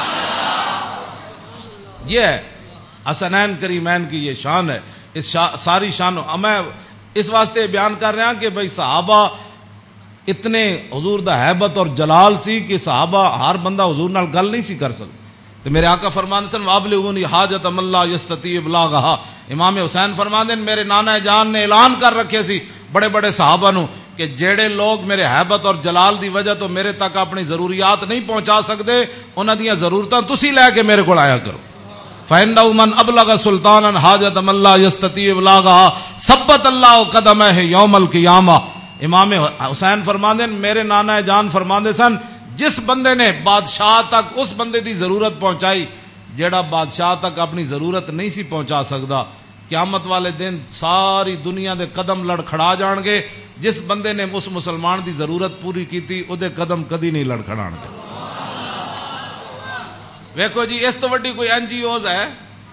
یہ حسنین کریمین کی یہ شان ہے. اس ساری شان میں اس واسطے بیان کر رہا کہ بھائی صحابہ اتنے حضور دا حیبت اور جلال سی کہ صحابہ ہر بندہ حضور نال گل نہیں سی کر سکتا. تو میرے آقا فرمان سن وابلغونی حاجت من لا یستطیع ابلاغھا. امام حسین فرمان دین میرے نانا جان نے اعلان کر رکھے سی بڑے بڑے صحابہ نو کہ جڑے لوگ میرے حیبت اور جلال دی وجہ تو میرے تک اپنی ضروریات نہیں پہنچا سکتے، انہاں دیاں ضرورتاں تسی لے کے میرے کول آیا کرو. فَإِنَّهُ مَنْ أَبْلَغَ سُلْطَانًا حَاجَةَ مَنْ لَا يَسْتَطِيعُ إِبْلَاغَهَا ثَبَّتَ اللَّهُ قَدَمَيْهِ يَوْمَ الْقِيَامَةِ. امام حسین فرماندے میرے نانا جان فرماندے سن جس بندے نے بادشاہ تک اس بندے دی ضرورت پہنچائی جیڑا بادشاہ تک اپنی ضرورت نہیں سی پہنچا سکدا، قیامت والے دن ساری دنیا دے قدم لڑکھڑا جان گے. جس بندے نے اس مسلمان دی ضرورت پوری کیتی او دے قدم کدی نہیں لڑکھڑان گے. ویکھو جی اس تو وڈی کوئی این جی اوز ہے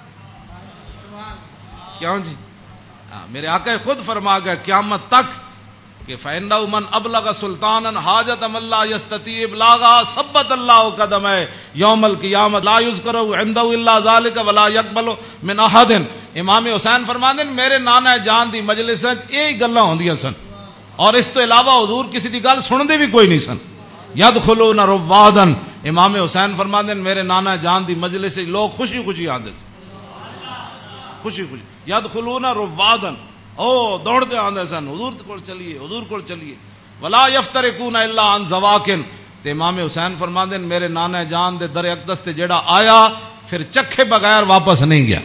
کیوں جی؟ میرے آقا خود فرما گئے قیامت تک کہ فَإِنَّهُ مَنْ أَبْلَغَ سُلْطَانًا حَاجَةَ مَنْ لَا يَسْتَطِيعُ إِبْلَاغَهَا ثَبَّتَ اللَّهُ قَدَمَيْهِ يَوْمَ الْقِيَامَةِ لَا يُذْكَرُ عِندَهُ إِلَّا ذَلِكَ وَلَا يَقْبَلُ مِنْ أَحَدٍ. امام حسین فرماندے میرے نانا جان دی مجلس وچ یہی گلاں ہوندیاں سن اور اس تو علاوہ حضور کسی دی گل سنتے بھی کوئی نہیں سن. یدخلون روادن. امام حسین فرماندے میرے نانا جان دی مجلس سے لوگ خوشی خوشی آندے سن، خوشی خوشی. یدخلون روادن، او دوڑتے آندے سن حضور کول چلیے، حضور کول چلیے. ولا یفترقون الا عن زواکن. تے امام حسین فرماندے میرے نانا جان دے در اقدس تے جیڑا آیا پھر چکھے بغیر واپس نہیں گیا.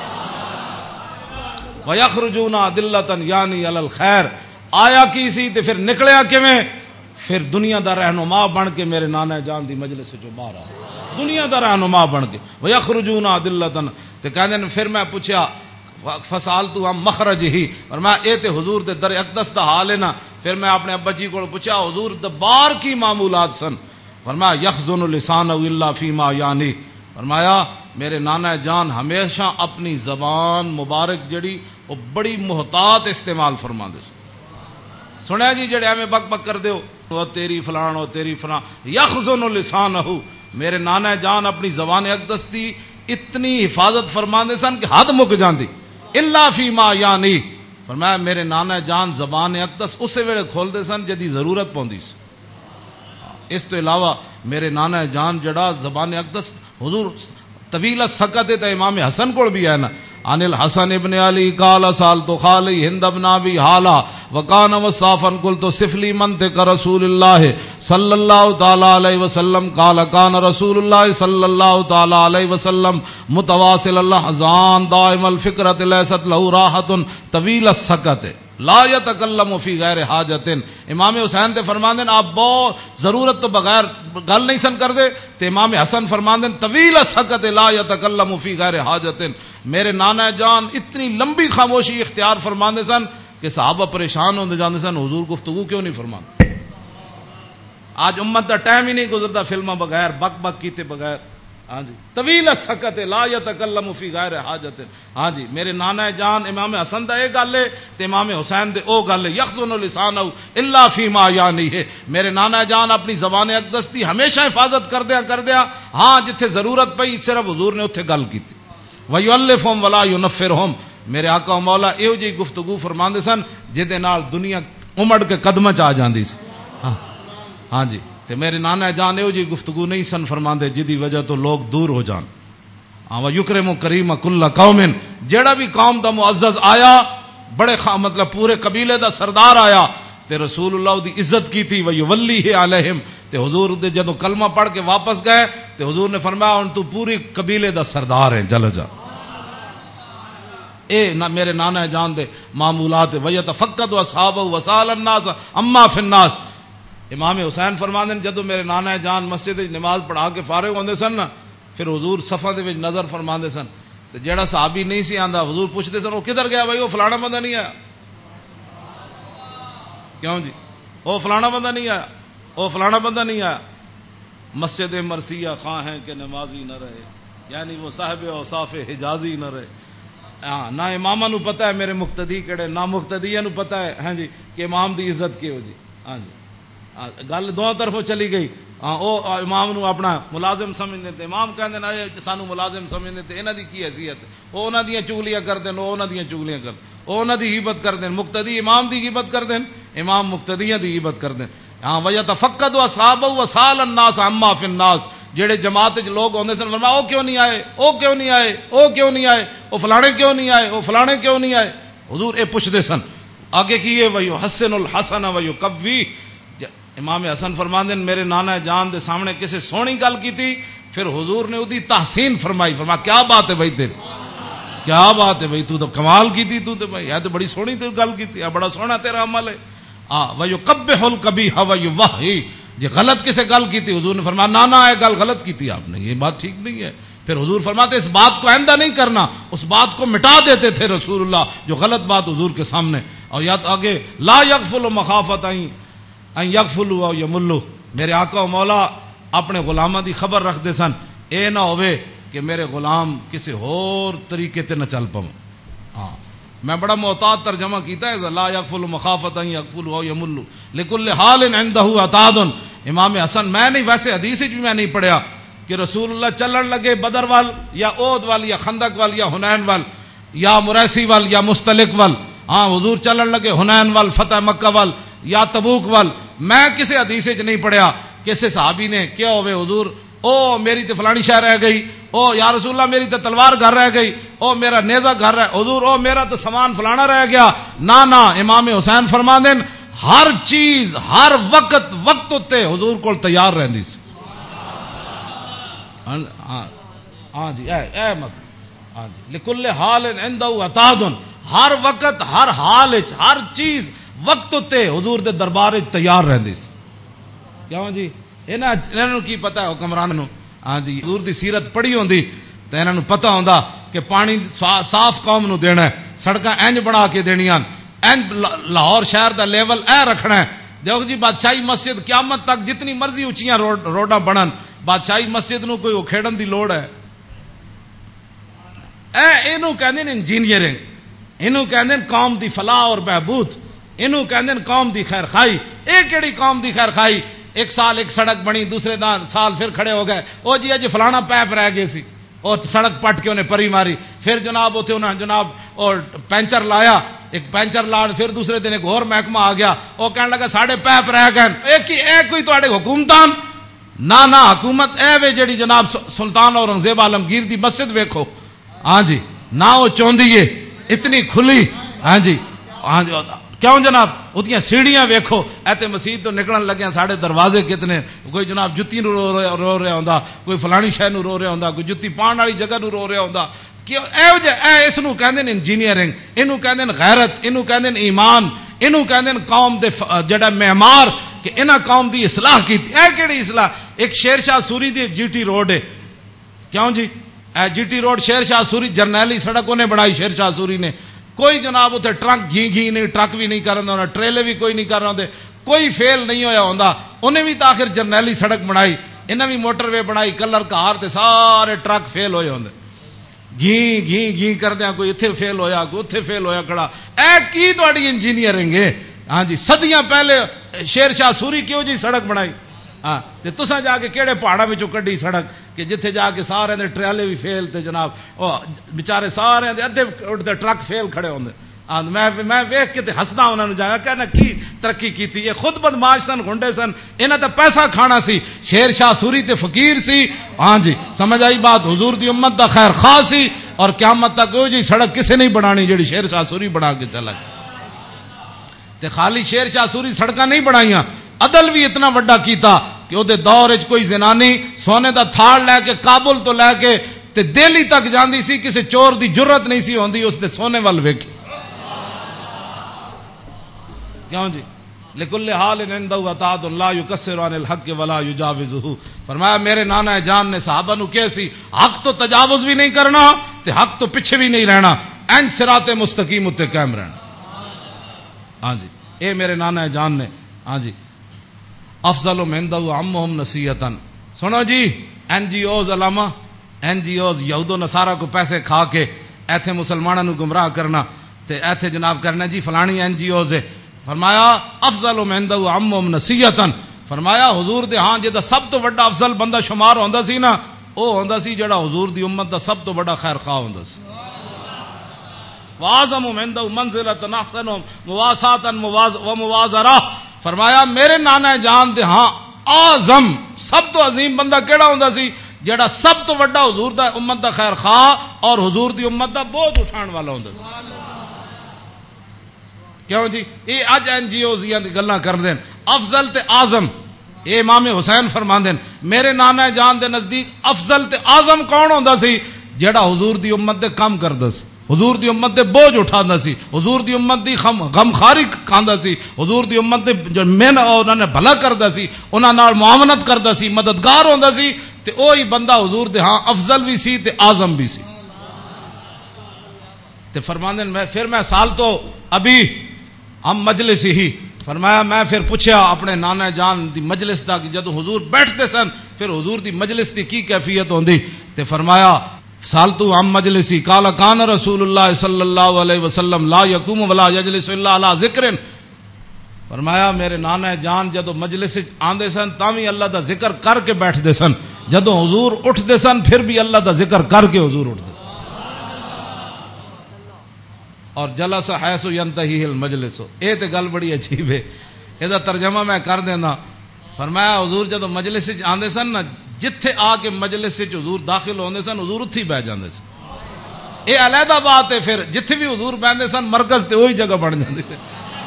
ویخرجون دلۃ یعنی علی الخیر. آیا کی سی تے پھر نکلیا کیویں؟ پھر دنیا دا رہنما بن کے میرے نانا جان دی مجلس سے جو باہر آیا، دنیا دا رہنما بن کے. ویخرجون دلۃ. تے کہندے پھر میں پوچھا فسالتو ہم مخرج ہی، اور میں اے تے حضور دے در اقدس دا حال ہے نا. پھر میں اپنے ابا جی کو پوچھا حضور دبار کی معمولات سن. فرمایا یخزن لسانہ الا فیما یعنی. فرمایا میرے نانا جان ہمیشہ اپنی زبان مبارک جڑی وہ بڑی محتاط استعمال فرماندے سن. سنیا جی جڑے ایویں بک بک کر دیو وہ تیری فلان وہ تیری فلان. یخزن لسانہ، میرے نانا جان اپنی زبان اقدس دی اتنی حفاظت فرماندے سن کہ حد مک جاندی. الا فیما یعنی. فرمایا میرے نانا جان زبان اقدس اسے ویلے کھول دے سن جدی ضرورت پوندی سی. اس تو علاوہ میرے نانا جان جڑا زبان اقدس حضور طویل سکت تے امام حسن کو بھی ہے نا. عن الحسن ابن علی قال سالت خالی ہند ابن ابی حالا وکان وصافا قلت صف لي منطق رسول الله صلی اللہ تعالی علیہ وسلم قال كان رسول الله صلی اللہ تعالی علیہ وسلم متواصل الاحزان دائم الفکرۃ لیست له راحة طویل السکت لا یتکلم فی غیر حاجت. امام حسین تے فرماندے آپ بہت ضرورت تو بغیر گل نہیں سن کر دے. تے امام حسن فرماندے طویل السکت لا یتکلم فی غیر حاجت. میرے نانا جان اتنی لمبی خاموشی اختیار فرماندے سن کہ صحابہ پریشان ہوندے جاندے سن حضور گفتگو کیوں نہیں فرماندے. آج امت دا ٹائم ہی نہیں گزرتا فلماں بغیر بک بک کیتے بغیر. ہاں جی طویل السکت لا یتکلم فی غیر حاجت. ہاں جی میرے نانا جان امام حسن دا اے گل ہے تے امام حسین دے او گل ہے. یخزن لسانہ الا فیما یعنی ہے. میرے نانا جان اپنی زبان اقدس دی ہمیشہ حفاظت کردیا ہاں جتھے ضرورت پئی صرف حضور نے اوتھے گل کیتی. وَيُؤَلِّفُهُمْ وَلَا يُنَفِّرُهُمْ. میرے آقا و مولا ایو جی گفتگو فرماندے سن جدے نال دنیا امڑ کے قدماں چ آ جاندی سی. ہاں جی تے میرے نانا جان ایو جی گفتگو نہیں سن فرماندے جدی وجہ تو لوگ دور ہو جان. وَيُكْرِمُ كَرِيمَ كُلَّ قَوْمٍ. جیڑا بھی قوم دا معزز آیا بڑے مطلب پورے قبیلے دا سردار آیا تے رسول اللہ دی عزت کی تھی. وَيُوَلِّهِ عَلَيْهِمْ. تے حضور دے جدوں کلمہ پڑھ کے واپس گئے تے حضور نے فرمایا ہن تو پوری قبیلے دا سردار ہے چل جا. اے نہ میرے نانا جان دے معمولات. وَيَتَفَقَّدُ أَصْحَابَهُ وَسَأَلَ النَّاسَ عَمَّا فِي النَّاسِ. امام حسین فرماندے جدوں میرے نانا جان مسجد وچ نماز پڑھا کے فارغ ہوندے سن نا پھر حضور صفاں دے وچ نظر فرماندے سن تے جیڑا صحابی نہیں سی آندا حضور پوچھدے سن او کدھر گیا بھائی او فلانا بندہ نہیں آیا. کیوں جی او فلانا بندہ نہیں آیا او فلانا بندہ نہیں آیا. مسجد مرثیہ خواہ ہیں کہ نمازی نہ رہے یعنی وہ صاحب اوصاف حجازی نہ رہے. ہاں نہ اماماں نو پتہ ہے میرے مقتدی کیڑے نہ مقتدیاں نو پتہ ہے ہاں جی کہ امام دی عزت کیو جی. ہاں جی گل دو طرفوں چلی گئی. او امام نو اپنا ملازم سمجھتے تے امام کہندے نے سانو ملازم سمجھتے تے انہاں دی کی حیثیت او انہاں دیاں چگلیاں کردے او انہاں دیاں چگلیاں کر او انہاں دی غیبت کردے مقتدی امام دی غیبت کردے امام مقتدیاں دی غیبت کردے. ہاں وَيَتَفَقَّدُ أَصْحَابَهُ وَسَأَلَ النَّاسَ عَمَّا فِي النَّاسِ. جڑے جماعت وچ لوگ ہوندے سن فرمایا او کیوں نہیں آئے او کیوں نہیں آئے او کیوں نہیں آئے او فلانے کیوں نہیں آئے او فلانے کیوں نہیں آئے. حضور اے پوچھدے سن. آگے کیے وَيُحَسِّنُ الْحَسَنَ وَيُقَوِّي. امام حسن فرماندے میرے نانا جان دے سامنے کسے سونی گل کیتی پھر حضور نے اودی تحسین فرمائی. فرمایا کیا بات ہے بھائی تیری کیا بات ہے بھائی تو تو کمال کیتی تو تے بھائی یہ تو بڑی سونی تو گل کیتی بڑا سونا تیرا عمل ہے. وَيُقَبِّحُ الْقَبِيحَ وَيُوَحِّي. جی غلط کسے گل کیتی حضور نے فرمایا نانا ہے گل غلط کیتی آپ نے یہ بات ٹھیک نہیں ہے. پھر حضور فرماتے اس بات کو آئندہ نہیں کرنا اس بات کو مٹا دیتے تھے رسول اللہ جو غلط بات حضور کے سامنے. اور یا آگے لا یغفل مخافت ان یغفلوا او یملوا. میرے آقا و مولا اپنے غلاماں دی خبر رکھ دے سن اے نہ ہوئے کہ میرے غلام کسی اور طریقے تے نہ چل پاؤں. ہاں میں بڑا محتاط ترجمہ کیتا ہے لا یغفل مخافت ان یغفلوا او یملوا لکل حال عنده عتاد. امام حسن میں نہیں ویسے حدیث بھی میں نہیں پڑھیا کہ رسول اللہ چلن لگے بدر وال یا احد وال یا خندق وال یا حنین وال یا مریسی وال یا مستلق وال. ہاں حضور چلن لگے حنین وال فتح مکہ وال یا تبوک وال. میں کسی حدیث وچ نہیں پڑھیا کسی صحابی نے کیا ہوئے حضور او میری تے فلانی شے رہ گئی او یا رسول اللہ میری تے تلوار گھر رہ گئی او میرا نیزہ گھر رہ حضور او میرا تے سامان فلانا رہ گیا. نہ امام حسین فرماندے ہر چیز ہر وقت وقت تے حضور کول تیار رہندی سی. ہاں جی اے مت ہاں جی لکل حال عنده عتاد. ہر وقت ہر حال وچ ہر چیز وقت تے حضور دے دربار وچ تیار رہندی سی. کیوں جی انہاں نو کی پتہ ہے حکمران نو. ہاں جی حضور دی سیرت پڑھی ہوندی تے انہاں نو پتہ ہوندا کہ پانی صاف قوم نو دینا ہے سڑکاں انج بنا کے دینیاں انج لاہور شہر دا لیول اے رکھنا ہے. دیکھو جی بادشاہی مسجد قیامت تک جتنی مرضی اونچیاں روڈاں بنن بادشاہی مسجد نو کوئی اکھیڑن دی لوڑ ہے اینو کہندے نے انجینئرنگ اینو کہندے قوم دی فلاح اور بہبود اینو کہندے قوم دی خیر خائی. اے کیڑی قوم دی خیر خائی ایک سال ایک سڑک بنی دوسرے سال پھر کھڑے ہو گئے او جی اج فلانا پیپ رہ گئے سی اور سڑک پٹ کے انہیں پری ماری. پھر جناب اتنے انہیں جناب اور پینچر لایا, ایک پینچر لا, پھر دوسرے دن ایک اور محکمہ آ گیا, وہ کہنے لگا ساڑھے پیپ رہ گئے. ایک کوئی تواڈے حکومتان نہ حکومت اے وے جڑی جناب سلطان اورنگزیب عالمگیر دی مسجد ویکھو, ہاں جی نہ وہ چوندی ہے اتنی کھلی, ہاں جی کیوں جناب اتنی سیڑھیاں ویکھو, ایتے مسجد تو نکلن لگے ساڑھے دروازے کتنے, کوئی جناب جتی نو رو رہا ہوندا, کوئی فلانی شے نو رو رہا ہوندا, کوئی جتی پان والی جگہ نو رو رہا ہوندا. کیوں اس نو کہندے نے انجینئرنگ, اینو کہندے نے غیرت, اینو کہندے نے ایمان, اینو کہندے نے قوم دے جڑا معمار کہ انہاں قوم دی اصلاح کیتی. اے کیڑی اصلاح؟ ایک شیر شاہ سوری دی جی ٹی روڈ ہے, کیوں جی اے جی ٹی روڈ شیر شاہ سوری جرنیلی سڑک انہیں بنائی شیر شاہ سوری نے. کوئی جناب اتنے ٹرک گھی نہیں, ٹرک بھی نہیں کر رہا, ٹریلے بھی کوئی نہیں کر رہے ہوندے, کوئی فیل نہیں ہویا ہوندا. انہیں بھی تاخیر جرنیلی سڑک بنائی, انہیں بھی موٹر وے بنائی, کلر کار تے سارے ٹرک فیل ہوئے ہوندے, گھی کردیا کوئی اتنے فیل ہویا, کوئی اتنے فیل ہویا کھڑا. اے کی تہاڈی انجینئرنگ ہے؟ ہاں جی صدیاں پہلے شیر شاہ سوری کیوں جی سڑک بنائی, ہاں تے تساں جا کے کہڑے پہاڑاں وچوں کڈی سڑک کہ جتھے جا کے سارے دے ٹریلے بھی فیل تے جناب او بیچارے سارے دے ادھے اٹھتے ٹرک فیل کھڑے ہوندے. میں ویکھ کے تے ہسدا انہاں نوں جایا کہنا کی ترقی کیتی. یہ خود بدماش سن, گھنڈے سن, انہاں تے پیسہ کھانا سی. شیر شاہ سوری تے فقیر سی, ہاں جی سمجھ آئی بات, حضور دی امت دا خیر خواہ سی, اور قیامت تک او جی سڑک کسے نہیں بنانی جڑی شیر شاہ سوری بنا کے چلا گیا. تے خالی شیر شاہ سوری سڑکاں نہیں بنائیاں, عدل بھی اتنا وڈا کیتا کہ او دے دور وچ کوئی زنانی سونے دا تھاڑ لے کے کابل تو لے کے تے دہلی تک جاندی سی, کسے چور دی جرت نہیں سی ہوندی اس دے سونے ول ویکھ. کیوں جی لکل حال عنده عطاء لا يكسر عن الحق ولا يجاوزه. فرمایا میرے نانا جان نے صحابہ نو کہے سی حق تو تجاوز بھی نہیں کرنا تے حق تو پیچھے بھی نہیں رہنا, این صراط مستقیم تے قائم رہنا. ہاں جی اے میرے نانا جان نے, ہاں جی افضل من عنده عمهم نصیحتا. سنو جی این جی اوز علامہ, این جی اوز یہود و نصارہ کو پیسے کھا کے ایتھے مسلمانوں نو گمراہ کرنا تے ایتھے جناب کرنا جی فلانی این جی اوز ہے. فرمایا افضل من عنده عمهم نصیحتا. فرمایا حضور دے ہاں جے دا سب تو بڑا افضل بندہ شمار ہوندا سی نا, او ہوندا سی جڑا حضور دی امت دا سب تو بڑا خیر خواہ ہوندا سی. واعظم من عنده منزلۃ احسن مواساتا وموازرہ. فرمایا میرے نانا جان دے ہاں اعظم سب تو عظیم بندہ کیڑا ہوندا سی جڑا سب تو بڑا حضور دا امت دا خیر خواہ اور حضور دی امت دا بوجھ اٹھان والا ہوندا سی. کیوں جی یہ اج این جی اوز دی گلاں کردے افضل تے اعظم. اے امام حسین فرماندے میرے نانا جان دے نزدیک افضل تے اعظم کون ہوندا سی جڑا حضور دی امت دے کم کردا سی, حضور دی امت دے بوجھ اٹھاندا سی, حضور دی امت دی غم خاری کھاندا سی, حضور دی امت دے جو من انہاں نے بھلا کردا سی, انہاں نال معاونت کردا سی, مددگار ہوندا سی. تے اوہی بندہ حضور دے ہاں افضل بھی سی تے اعظم بھی سی. تے فرماندے میں سال تو ابھی ہم مجلس ہی. فرمایا میں پھر پوچھا اپنے نانا جان دی مجلس دا کہ جدو حضور بیٹھتے سن پھر حضور دی مجلس دی کی کیفیت ہوندی. تے فرمایا سالتو عن مجلسی قال کان رسول اللہ صلی اللہ علیہ وسلم لا یقوم ولا یجلس الا علی ذکر. فرمایا میرے نانا جان جدو مجلس آندے سن تاں بھی اللہ دا ذکر کر کے بیٹھتے سن, جدو حضور اٹھتے سن پھر بھی اللہ دا ذکر کر کے حضور اٹھتے. اور جلس حیث ینتہی المجلس. اے تے گل بڑی عجیب ہے, اے دا ترجمہ میں کر دینا. فرمایا حضور جدو مجلس آندے سن نا, جتھے آ کے مجلس حضور داخل ہوندے سن حضور اتھی بیٹھ جاندے سن. اے علیحدہ بات ہے, پھر جتھے بھی حضور بیٹھتے سن مرکز تے وہی جگہ بن جاندی سی.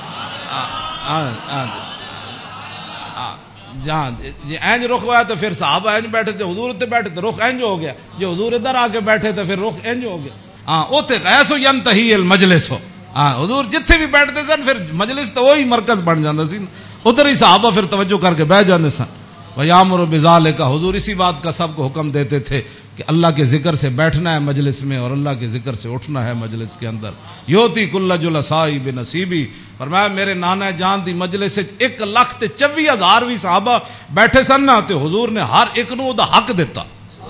جہاں جی اینج رخ ہوا تو پھر صحابہ اینج بیٹھے تھے, حضور اتنے بیٹھے تو رخ اینج ہو گیا, جو حضور ادھر آ کے بیٹھے تو پھر رخ اینج ہو گیا. ہاں اوتے غیث ینتہی المجلس. ہاں حضور جتھے بھی بیٹھتے سن پھر مجلس تو وہی مرکز بن جاتا سی, ادھر ہی صحابہ پھر توجہ کر کے بیٹھ جاتے سن. وَيَأْمُرُ بِذَلِكَ. حضور اسی بات کا سب کو حکم دیتے تھے کہ اللہ کے ذکر سے بیٹھنا ہے مجلس میں اور اللہ کے ذکر سے اٹھنا ہے مجلس کے اندر. یوتی کل جلسائی بنصیبی. فرمایا میرے نانا جان دی مجلس 1,24,000 بھی صحابہ بیٹھے سن نا تے حضور نے ہر ایک نو دا حق دیتا.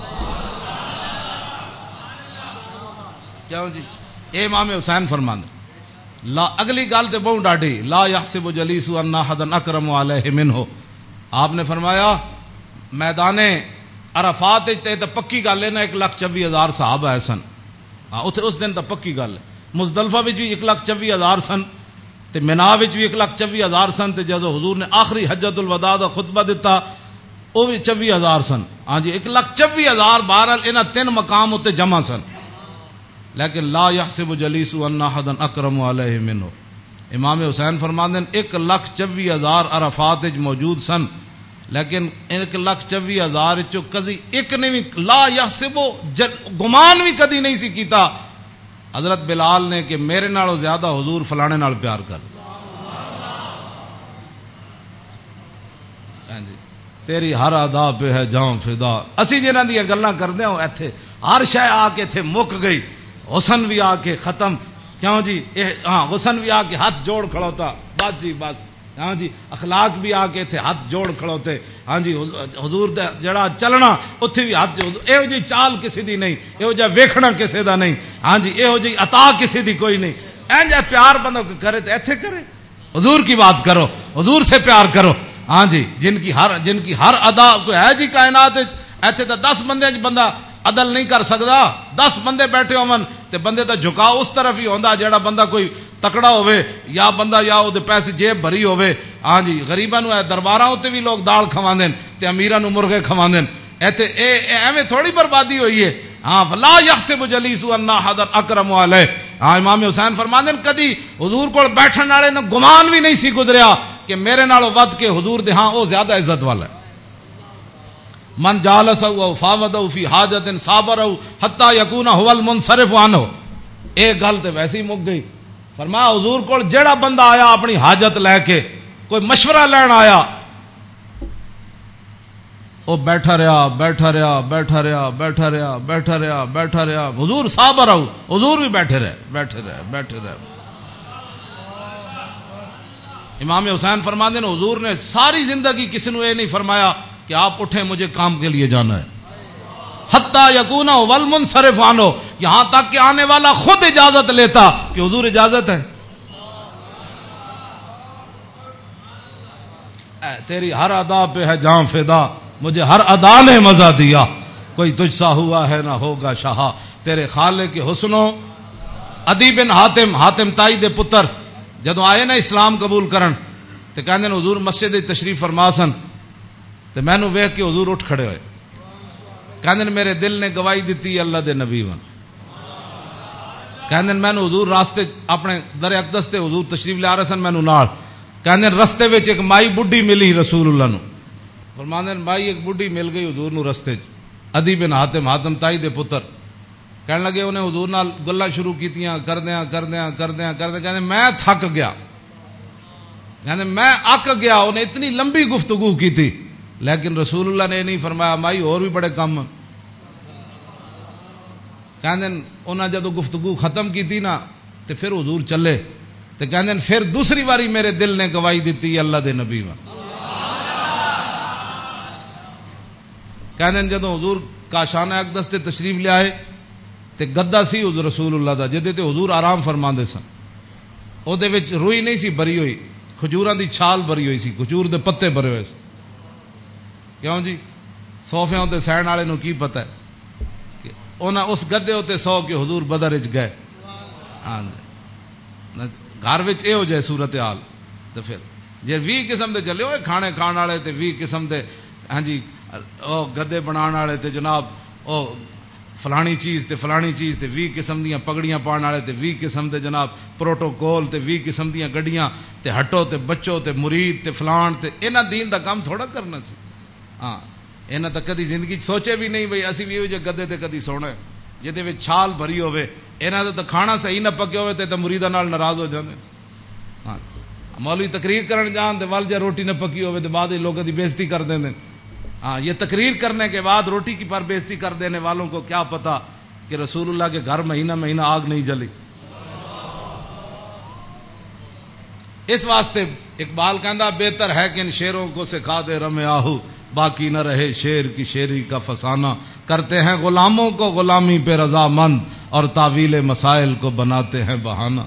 کیوں جی اے امام حسین فرماندے لا اگلی گل تے بہت ڈاڈی لا یحسب جلیس ان احد اکرم علیہ منہ. آپ نے فرمایا میدان عرفات تے تے پکی گل ہے نا 1,24,000 صحابہ ہے سن. ہاں اتنے اس دن تو پکی گل ہے. مزدلفہ وچ بھی 1,24,000 سن تے مینا وچ بھی 1,24,000 سن تے جدو حضور نے آخری حجۃ الوداع دا خطبہ دیتا وہ بھی 24,000 سن. ہاں جی 1,24,000 بہرحال انہاں 3 مقام اتنے جمع سن. لیکن لا یحسب جلیس ان احدا اکرم علیہ منہ. امام حسین فرماندے ہیں 1,24,000 عرفات وچ موجود سن لیکن 1,24,000 چوں کدی ایک نے بھی لا یحسب گمان بھی کدی نہیں سی کیتا حضرت بلال نے کہ میرے نالوں زیادہ حضور فلانے نال پیار کر. تیری ہر ادا پہ ہے جاں فدا. اسی جنہاں دی گلاں کردے ہوں ایتھے ہر شے آ کے ایتھے مک گئی. حسن بھی آ کے ختم. کیوں جی ہاں حسن بھی آ کے ہاتھ جوڑ کھڑوتا بس جی بس. ہاں جی اخلاق بھی آ کے تھے ہاتھ جوڑ کھڑوتے. ہاں جی حضور دا جڑا چلنا اتھے بھی ہاتھ ایہو جی چال کسی دی نہیں, ایہو جا ویکھنا کسی دا نہیں. ہاں جی ایہو جی عطا کسی دی کوئی نہیں. این جا پیار بندہ کرے تو ایتھے کرے. حضور کی بات کرو, حضور سے پیار کرو. ہاں جی جن کی ہر ادا کوئی ہے جی کائنات ایتھے تو 10 بندے بندہ عدل نہیں کر سکتا. 10 بندے بیٹھے ہون تے بندے دا جھکاؤ اس طرف ہی ہوندا جیڑا بندہ کوئی تکڑا ہوئے یا بندہ یا او دے پیسے جیب بھری ہوئے. ہاں جی غریباں نو درباراں تے بھی لوگ دال کھواندے تے امیراں نو مرغے کھواندے. ایتھے ایویں تھوڑی بربادی ہوئی ہے. ہاں فلا یحسب جلیس ان احد اکرم علیہ. ہاں امام حسین فرماندے کدی حضور کول بیٹھن والے نو گمان بھی نہیں سی گزریا کہ میرے نالوں ود کے حضور دے ہاں او زیادہ عزت والا ہے. من جالسہ او فاوضہ فی حاجت صابرہ حتی یکون هو المنصرف عنہ. ایک گل تے ویسے ہی مک گئی. فرمایا حضور کول جیڑا بندہ آیا اپنی حاجت لے کے کوئی مشورہ لین آیا وہ بیٹھا رہا بیٹھا رہا بیٹھا رہا بیٹھا رہا بیٹھا رہا بیٹھا رہا. حضور صابرہ حضور بھی بیٹھے رہے بیٹھے رہے بیٹھے رہے. امام حسین فرماندے ہیں حضور نے ساری زندگی کسی نے یہ نہیں فرمایا کہ آپ اٹھیں مجھے کام کے لیے جانا ہے. حتی یکون والمنصرف عنہ, یہاں تک کہ آنے والا خود اجازت لیتا کہ حضور اجازت ہے. تیری ہر ادا پہ ہے جاں فدا, مجھے ہر ادا نے مزہ دیا, کوئی تجھ سا ہوا ہے نہ ہوگا شاہ. تیرے خالق کے حسنوں. عدی بن حاتم تائی دے پتر جدو آئے نا اسلام قبول کرن تے کہندے نے حضور مسجد تشریف فرما سن تے میں نو ویکھ کے حضور اٹھ کھڑے ہوئے. کہندے نے میرے دل نے گواہی دیتی اللہ دے نبی ون. کہندے میں نو حضور راستے اپنے در اقدس تے حضور تشریف لے آ رہے سن مینوں نال. کہندے رستے وچ ایک مائی بڈھی ملی رسول اللہ نو. فرماندے مائی ایک بڈھی مل گئی حضور نو رستے وچ. عدی بن حاتم تائی دے پتر کہنے لگے انہیں حضور نال گلاں شروع کیتیاں کردیاں کہندے میں تھک گیا. کہندے میں اک گیا. انہیں اتنی لمبی گفتگو کی تھی لیکن رسول اللہ نے نہیں فرمایا مائی اور بھی بڑے کام. کہندے انہاں جدو گفتگو ختم کی تھی نا تے پھر حضور چلے تے کہندے پھر دوسری باری میرے دل نے گواہی دیتی اللہ دے نبی ون. کہندے جدو حضور کاشانہ اقدس تے تشریف لے آئے تے گدا سی حضور رسول اللہ دا جدے تے حضور آرام فرماندے سن. او دے وچ روئی نہیں سی بری ہوئی, کھجوراں دی چھال بری ہوئی سی, کھجور دے پتے بھرے ہوئے سی. کیوں جی صوفیاں تے سہن والے نو کی پتہ ہے کہ انہاں اس گدے تے سو کے حضور بدر وچ گئے. گھر وچ اے ہو جائے صورتحال تے پھر جے 20 قسم دے چلے ہوئے کھانے کھان والے تے 20 قسم دے ہاں جی او گدے بنان والے تے جناب او فلانی چیز تے 20 قسم دیاں پگڑیاں پان والے تے 20 قسم دے جناب پروٹوکول تے 20 قسم دیاں گڈیاں تے ہٹو تے بچو تے مرید تے فلان تے انہاں دین دا کام تھوڑا کرنا سی. ہاں انہاں تے کدی زندگی سوچے بھی نہیں بھئی اسی بھی جو گدے تے کدی سونا ہے جدے وچ چھال بھری ہوے. انہاں دا تے کھانا صحیح نہ پکے ہوے تے مریداں نال ناراض ہو جاندے. ہاں مولوی تقریر کرن جان تے ول جے روٹی نہ پکی ہوے تے بعد لوگاں دی بے عزتی کر دیندے. ہاں یہ تقریر کرنے کے بعد روٹی کی پر بے عزتی کر دینے والوں کو کیا پتا کہ رسول اللہ کے گھر مہینہ آگ نہیں جلی. اس واسطے اقبال کہندا بہتر ہے کہ ان شیروں کو سکھا دے رم آہو باقی نہ رہے شیر کی شیری کا فسانہ. کرتے ہیں غلاموں کو غلامی پہ رضا مند اور تعویل مسائل کو بناتے ہیں بہانہ.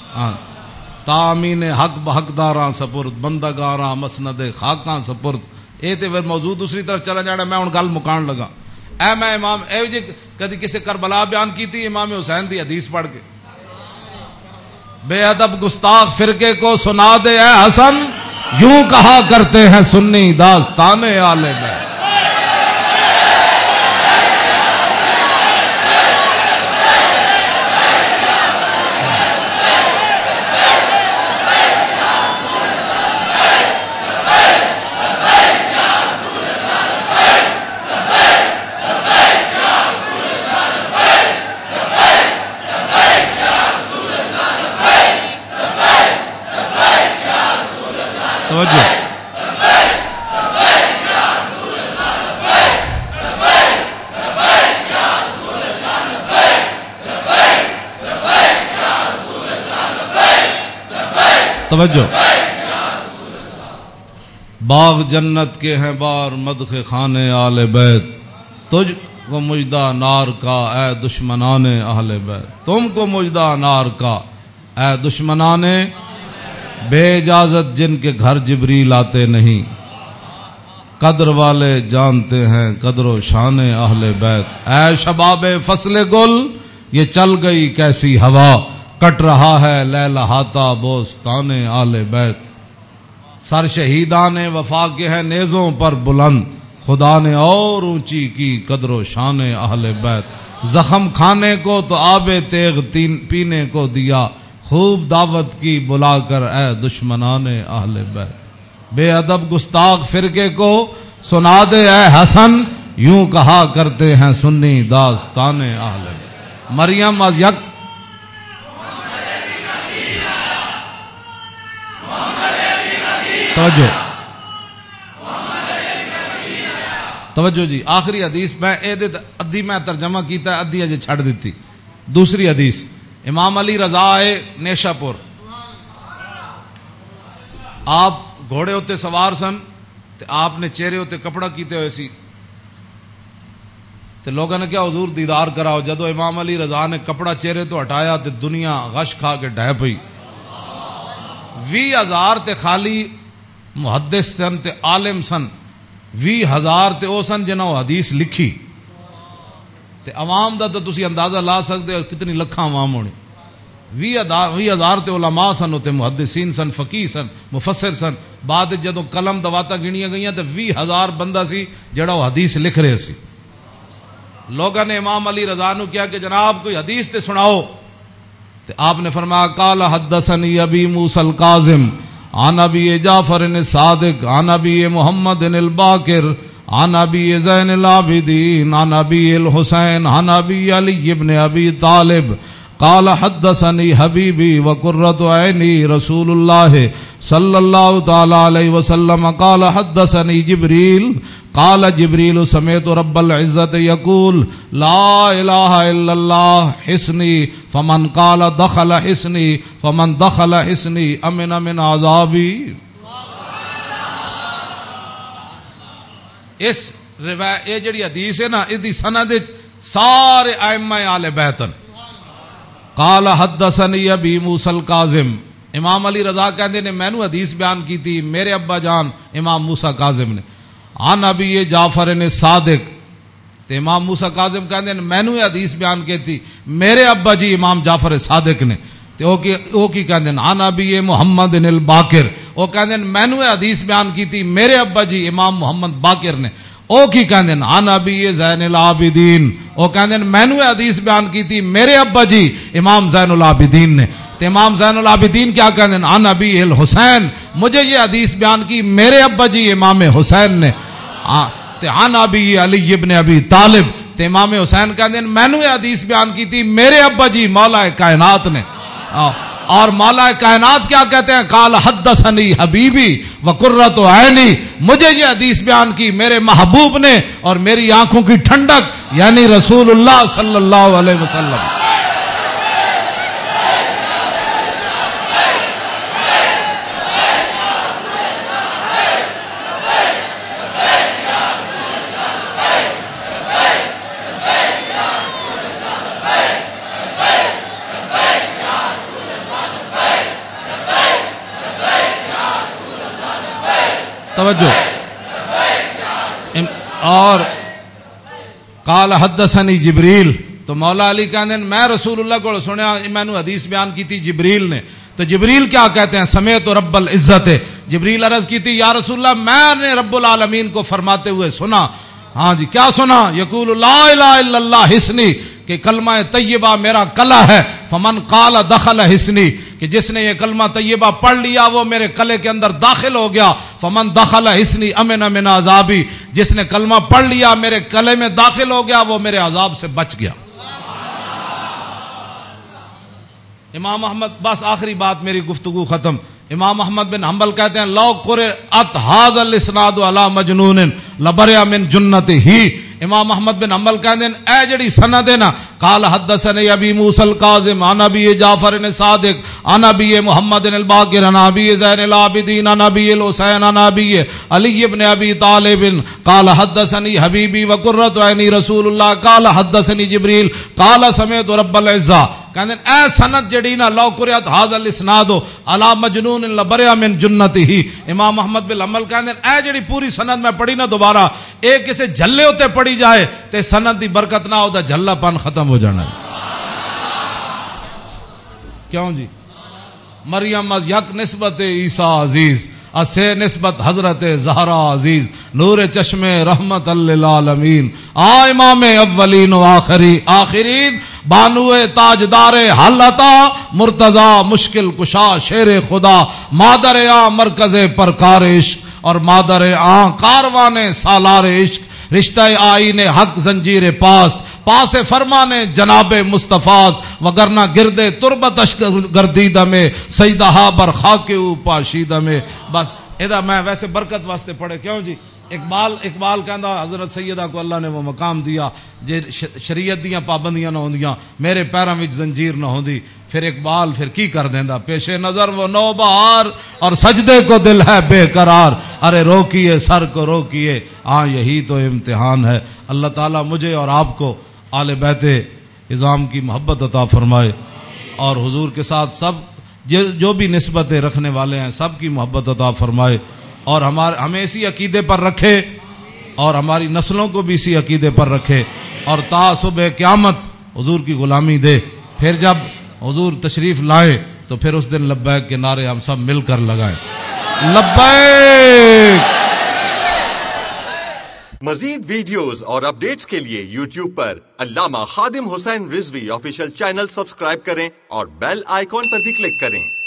تامین حق بحقداراں سپرد بندگاراں مسند خاکاں سپرد یہ تو پھر موضوع دوسری طرف چلا جانا. میں ہوں گل مکان لگا. اے میں امام اے جی کدی کسی کربلا بیان کی تھی امام حسین دی حدیث پڑھ کے, بے ادب گستاخ فرقے کو سنا دے اے حسن, یوں کہا کرتے ہیں سنی داستان آل بیت. توجہ, باغ جنت کے ہیں بار مدح خانے آل بیت, تجھ کو مجدہ نار کا اے دشمنان اہل بیت, تم کو مجدہ نار کا اے دشمنان بے اجازت جن کے گھر جبریل آتے نہیں, قدر والے جانتے ہیں قدر و شان اہل بیت. اے شباب فصل گل یہ چل گئی کیسی ہوا, کٹ رہا ہے لہلہاتا بوستان آل بیت. سر شہیدان وفا کے ہیں نیزوں پر بلند, خدا نے اور اونچی کی قدر و شان اہل بیت. زخم کھانے کو تو آب تیغ پینے کو دیا, خوب دعوت کی بلا کر اے دشمنان اہل بیت. بے ادب گستاخ فرقے کو سنا دے اے حسن, یوں کہا کرتے ہیں سنی داستان اہل بیت. مریم از یک توجہ جی, آخری حدیث میں ادھی میں ترجمہ کیتا ہے, ادھی اجے چھڑ دیتی. دوسری حدیث, امام علی رضا آئے نیشا پور, آپ گھوڑے ہوتے سوار سن, تے آپ نے چہرے ہوتے کپڑا کیتے ہوئے سی, تے لوگوں نے کیا حضور دیدار کراؤ. جدو امام علی رضا نے کپڑا چہرے تو ہٹایا تے دنیا غش کھا کے ڈہ پئی. 20,000 تے خالی محدث سن تے عالم سن, 20,000 تے او سن جنہوں حدیث لکھی, تے عوام دا تو تسی اندازہ لا سکتے ہو کتنی لکھاں عوام ہونی. 20,000 تے علماء سن, تے محدثین سن, فقیہ سن, مفسر سن. بعد جدوں قلم دواتا گنیاں گئیاں تے 20,000 بندہ سی جڑا وہ حدیث لکھ رہے سی. لوگوں نے امام علی رضا نو کیا کہ جناب کوئی حدیث تے سناؤ, تے آپ نے فرمایا قال حدثنی ابی موسی الکاظم عن ابی جعفر الصادق عن ابی محمد الباقر عن ابی زین العابدین عن ابی الحسین عن ابی علی ابن ابی طالب قال حدثني حبيبي وقرة عيني رسول الله صلى الله تعالى عليه وسلم قال حدثني جبريل قال جبريل سمعت رب العزة يقول لا إله إلا الله حسني فمن قال دخل حسني فمن دخل حسني أمن من عذابي. اس روایت یہ جڑی حدیث ہے نا, اس دی سند سارے ائمہ اہل بیت. قال حدثني ابی موسی الکاظم, امام علی رضا کہندے نے مینوں حدیث بیان کی تھی میرے ابا جان امام موسی کاظم نے. عن ابی جعفر الصادق, تے امام موسی کاظم کہندے نے مینوں یہ حدیث بیان کی تھی میرے ابا جی امام جعفر صادق نے. تے او کی کہندے نے عن ابی محمد الباقر, او کہندے نے مینوں یہ حدیث بیان کی تھی میرے ابا جی امام محمد باقر نے. او کی کہندے نے عن ابی زین العابدین, او کہندے نے مینوں یہ حدیث بیان کی تھی میرے ابا جی امام زین العابدین نے. تے امام زین العابدین کیا کہندے نے عن ابی الحسین, مجھے یہ حدیث بیان کی میرے ابا جی امام حسین نے. تے عن ابی علی ابن ابی طالب, تے امام حسین کہندے نے مینوں یہ حدیث بیان کی تھی میرے ابا جی مولا کائنات نے. اور مولا کائنات کیا کہتے ہیں قال حدثنی حبیبی وقرۃ عینی, مجھے یہ حدیث بیان کی میرے محبوب نے اور میری آنکھوں کی ٹھنڈک یعنی رسول اللہ صلی اللہ علیہ وسلم. توجہ, اور قال حدثنی جبریل، تو مولا علی کہتے ہیں میں رسول اللہ کو سنیا، میں نے حدیث بیان کی تھی جبریل نے، تو جبریل کیا کہتے ہیں؟ سمیت رب العزت، جبریل عرض کی تھی یا رسول اللہ میں نے رب العالمین کو فرماتے ہوئے سنا، ہاں جی کیا سنا؟ یقول لا الہ الا اللہ حسنی، کہ کلمہ طیبہ میرا کلا ہے، فمن قال دخل حسنی، کہ جس نے یہ کلمہ طیبہ پڑھ لیا وہ میرے کلے کے اندر داخل ہو گیا، فمن دخل حسنی امن من عذابی، جس نے کلمہ پڑھ لیا میرے کلے میں داخل ہو گیا وہ میرے عذاب سے بچ گیا۔ امام احمد، بس آخری بات میری گفتگو ختم، امام احمد بن حنبل کہتے ہیں لو قرأت ھذا الاسناد علی مجنون لبرئ من جنتہ، امام احمد بن حنبل کہتے ہیں اے جڑی سند ہے نا، قال حدثني ابي موسى الكاظم عن ابي جعفر الصادق عن ابي محمد الباقر عن ابي زين العابدين عن ابي الحسين عن ابي علي بن ابي طالب قال حدثني حبيبي وقرة عيني رسول الله قال حدثني جبريل قال سمعت رب العزة، کہتے ہیں اے سند جڑی نا لو قرأت ھذا الاسناد علی مجنون لبرئ من جنتہ، امام احمد بن حنبل کہتے ہیں اے جڑی پوری سند میں پڑھی نا دوبارہ ایک کسے جھلے ہوتے پڑھی جائے تے سند دی برکت نہ ہوتا، جھلا پن ختم ہو جانا ہے۔ کیوں جی؟ مریم از یک نسبت عیسیٰ عزیز، اسے نسبت حضرت زہرا عزیز، نور چشم رحمت للعالمین، امام اولین و آخرین، بانو تاجدار حالتا، مرتضی مشکل کشا شیر خدا، مادر مرکز پرکار عشق اور مادر کاروان سالار عشق، رشتہ آئین حق زنجیر پاس فرمان جناب مصطفیٰ، وگرنہ گردے تربتش گردیدہ میں سیدہا بر خاک او پاشیدہ میں۔ بس ادا میں ویسے برکت واسطے پڑھے، کیوں جی؟ اقبال کہندا حضرت سیدہ کو اللہ نے وہ مقام دیا جے شریعت دیاں پابندیاں نہ ہوندیاں میرے پیراں وچ زنجیر نہ ہوندی، پھر اقبال پھر کی کر دیندا، پیش نظر وہ نو بہار اور سجدے کو دل ہے بے قرار، ارے روکیے سر کو روکیے، ہاں یہی تو امتحان ہے۔ اللہ تعالیٰ مجھے اور آپ کو آل بیت اعظام کی محبت عطا فرمائے، اور حضور کے ساتھ سب جو بھی نسبتیں رکھنے والے ہیں سب کی محبت عطا فرمائے، اور ہمیں اسی عقیدے پر رکھے اور ہماری نسلوں کو بھی اسی عقیدے پر رکھے، اور تا صبح قیامت حضور کی غلامی دے۔ پھر جب حضور تشریف لائے تو پھر اس دن لبیک کے نعرے ہم سب مل کر لگائیں، لبیک۔ مزید ویڈیوز اور اپڈیٹس کے لیے یوٹیوب پر علامہ Khadim Hussain Rizvi official channel subscribe کریں اور بیل آئیکن پر بھی کلک کریں۔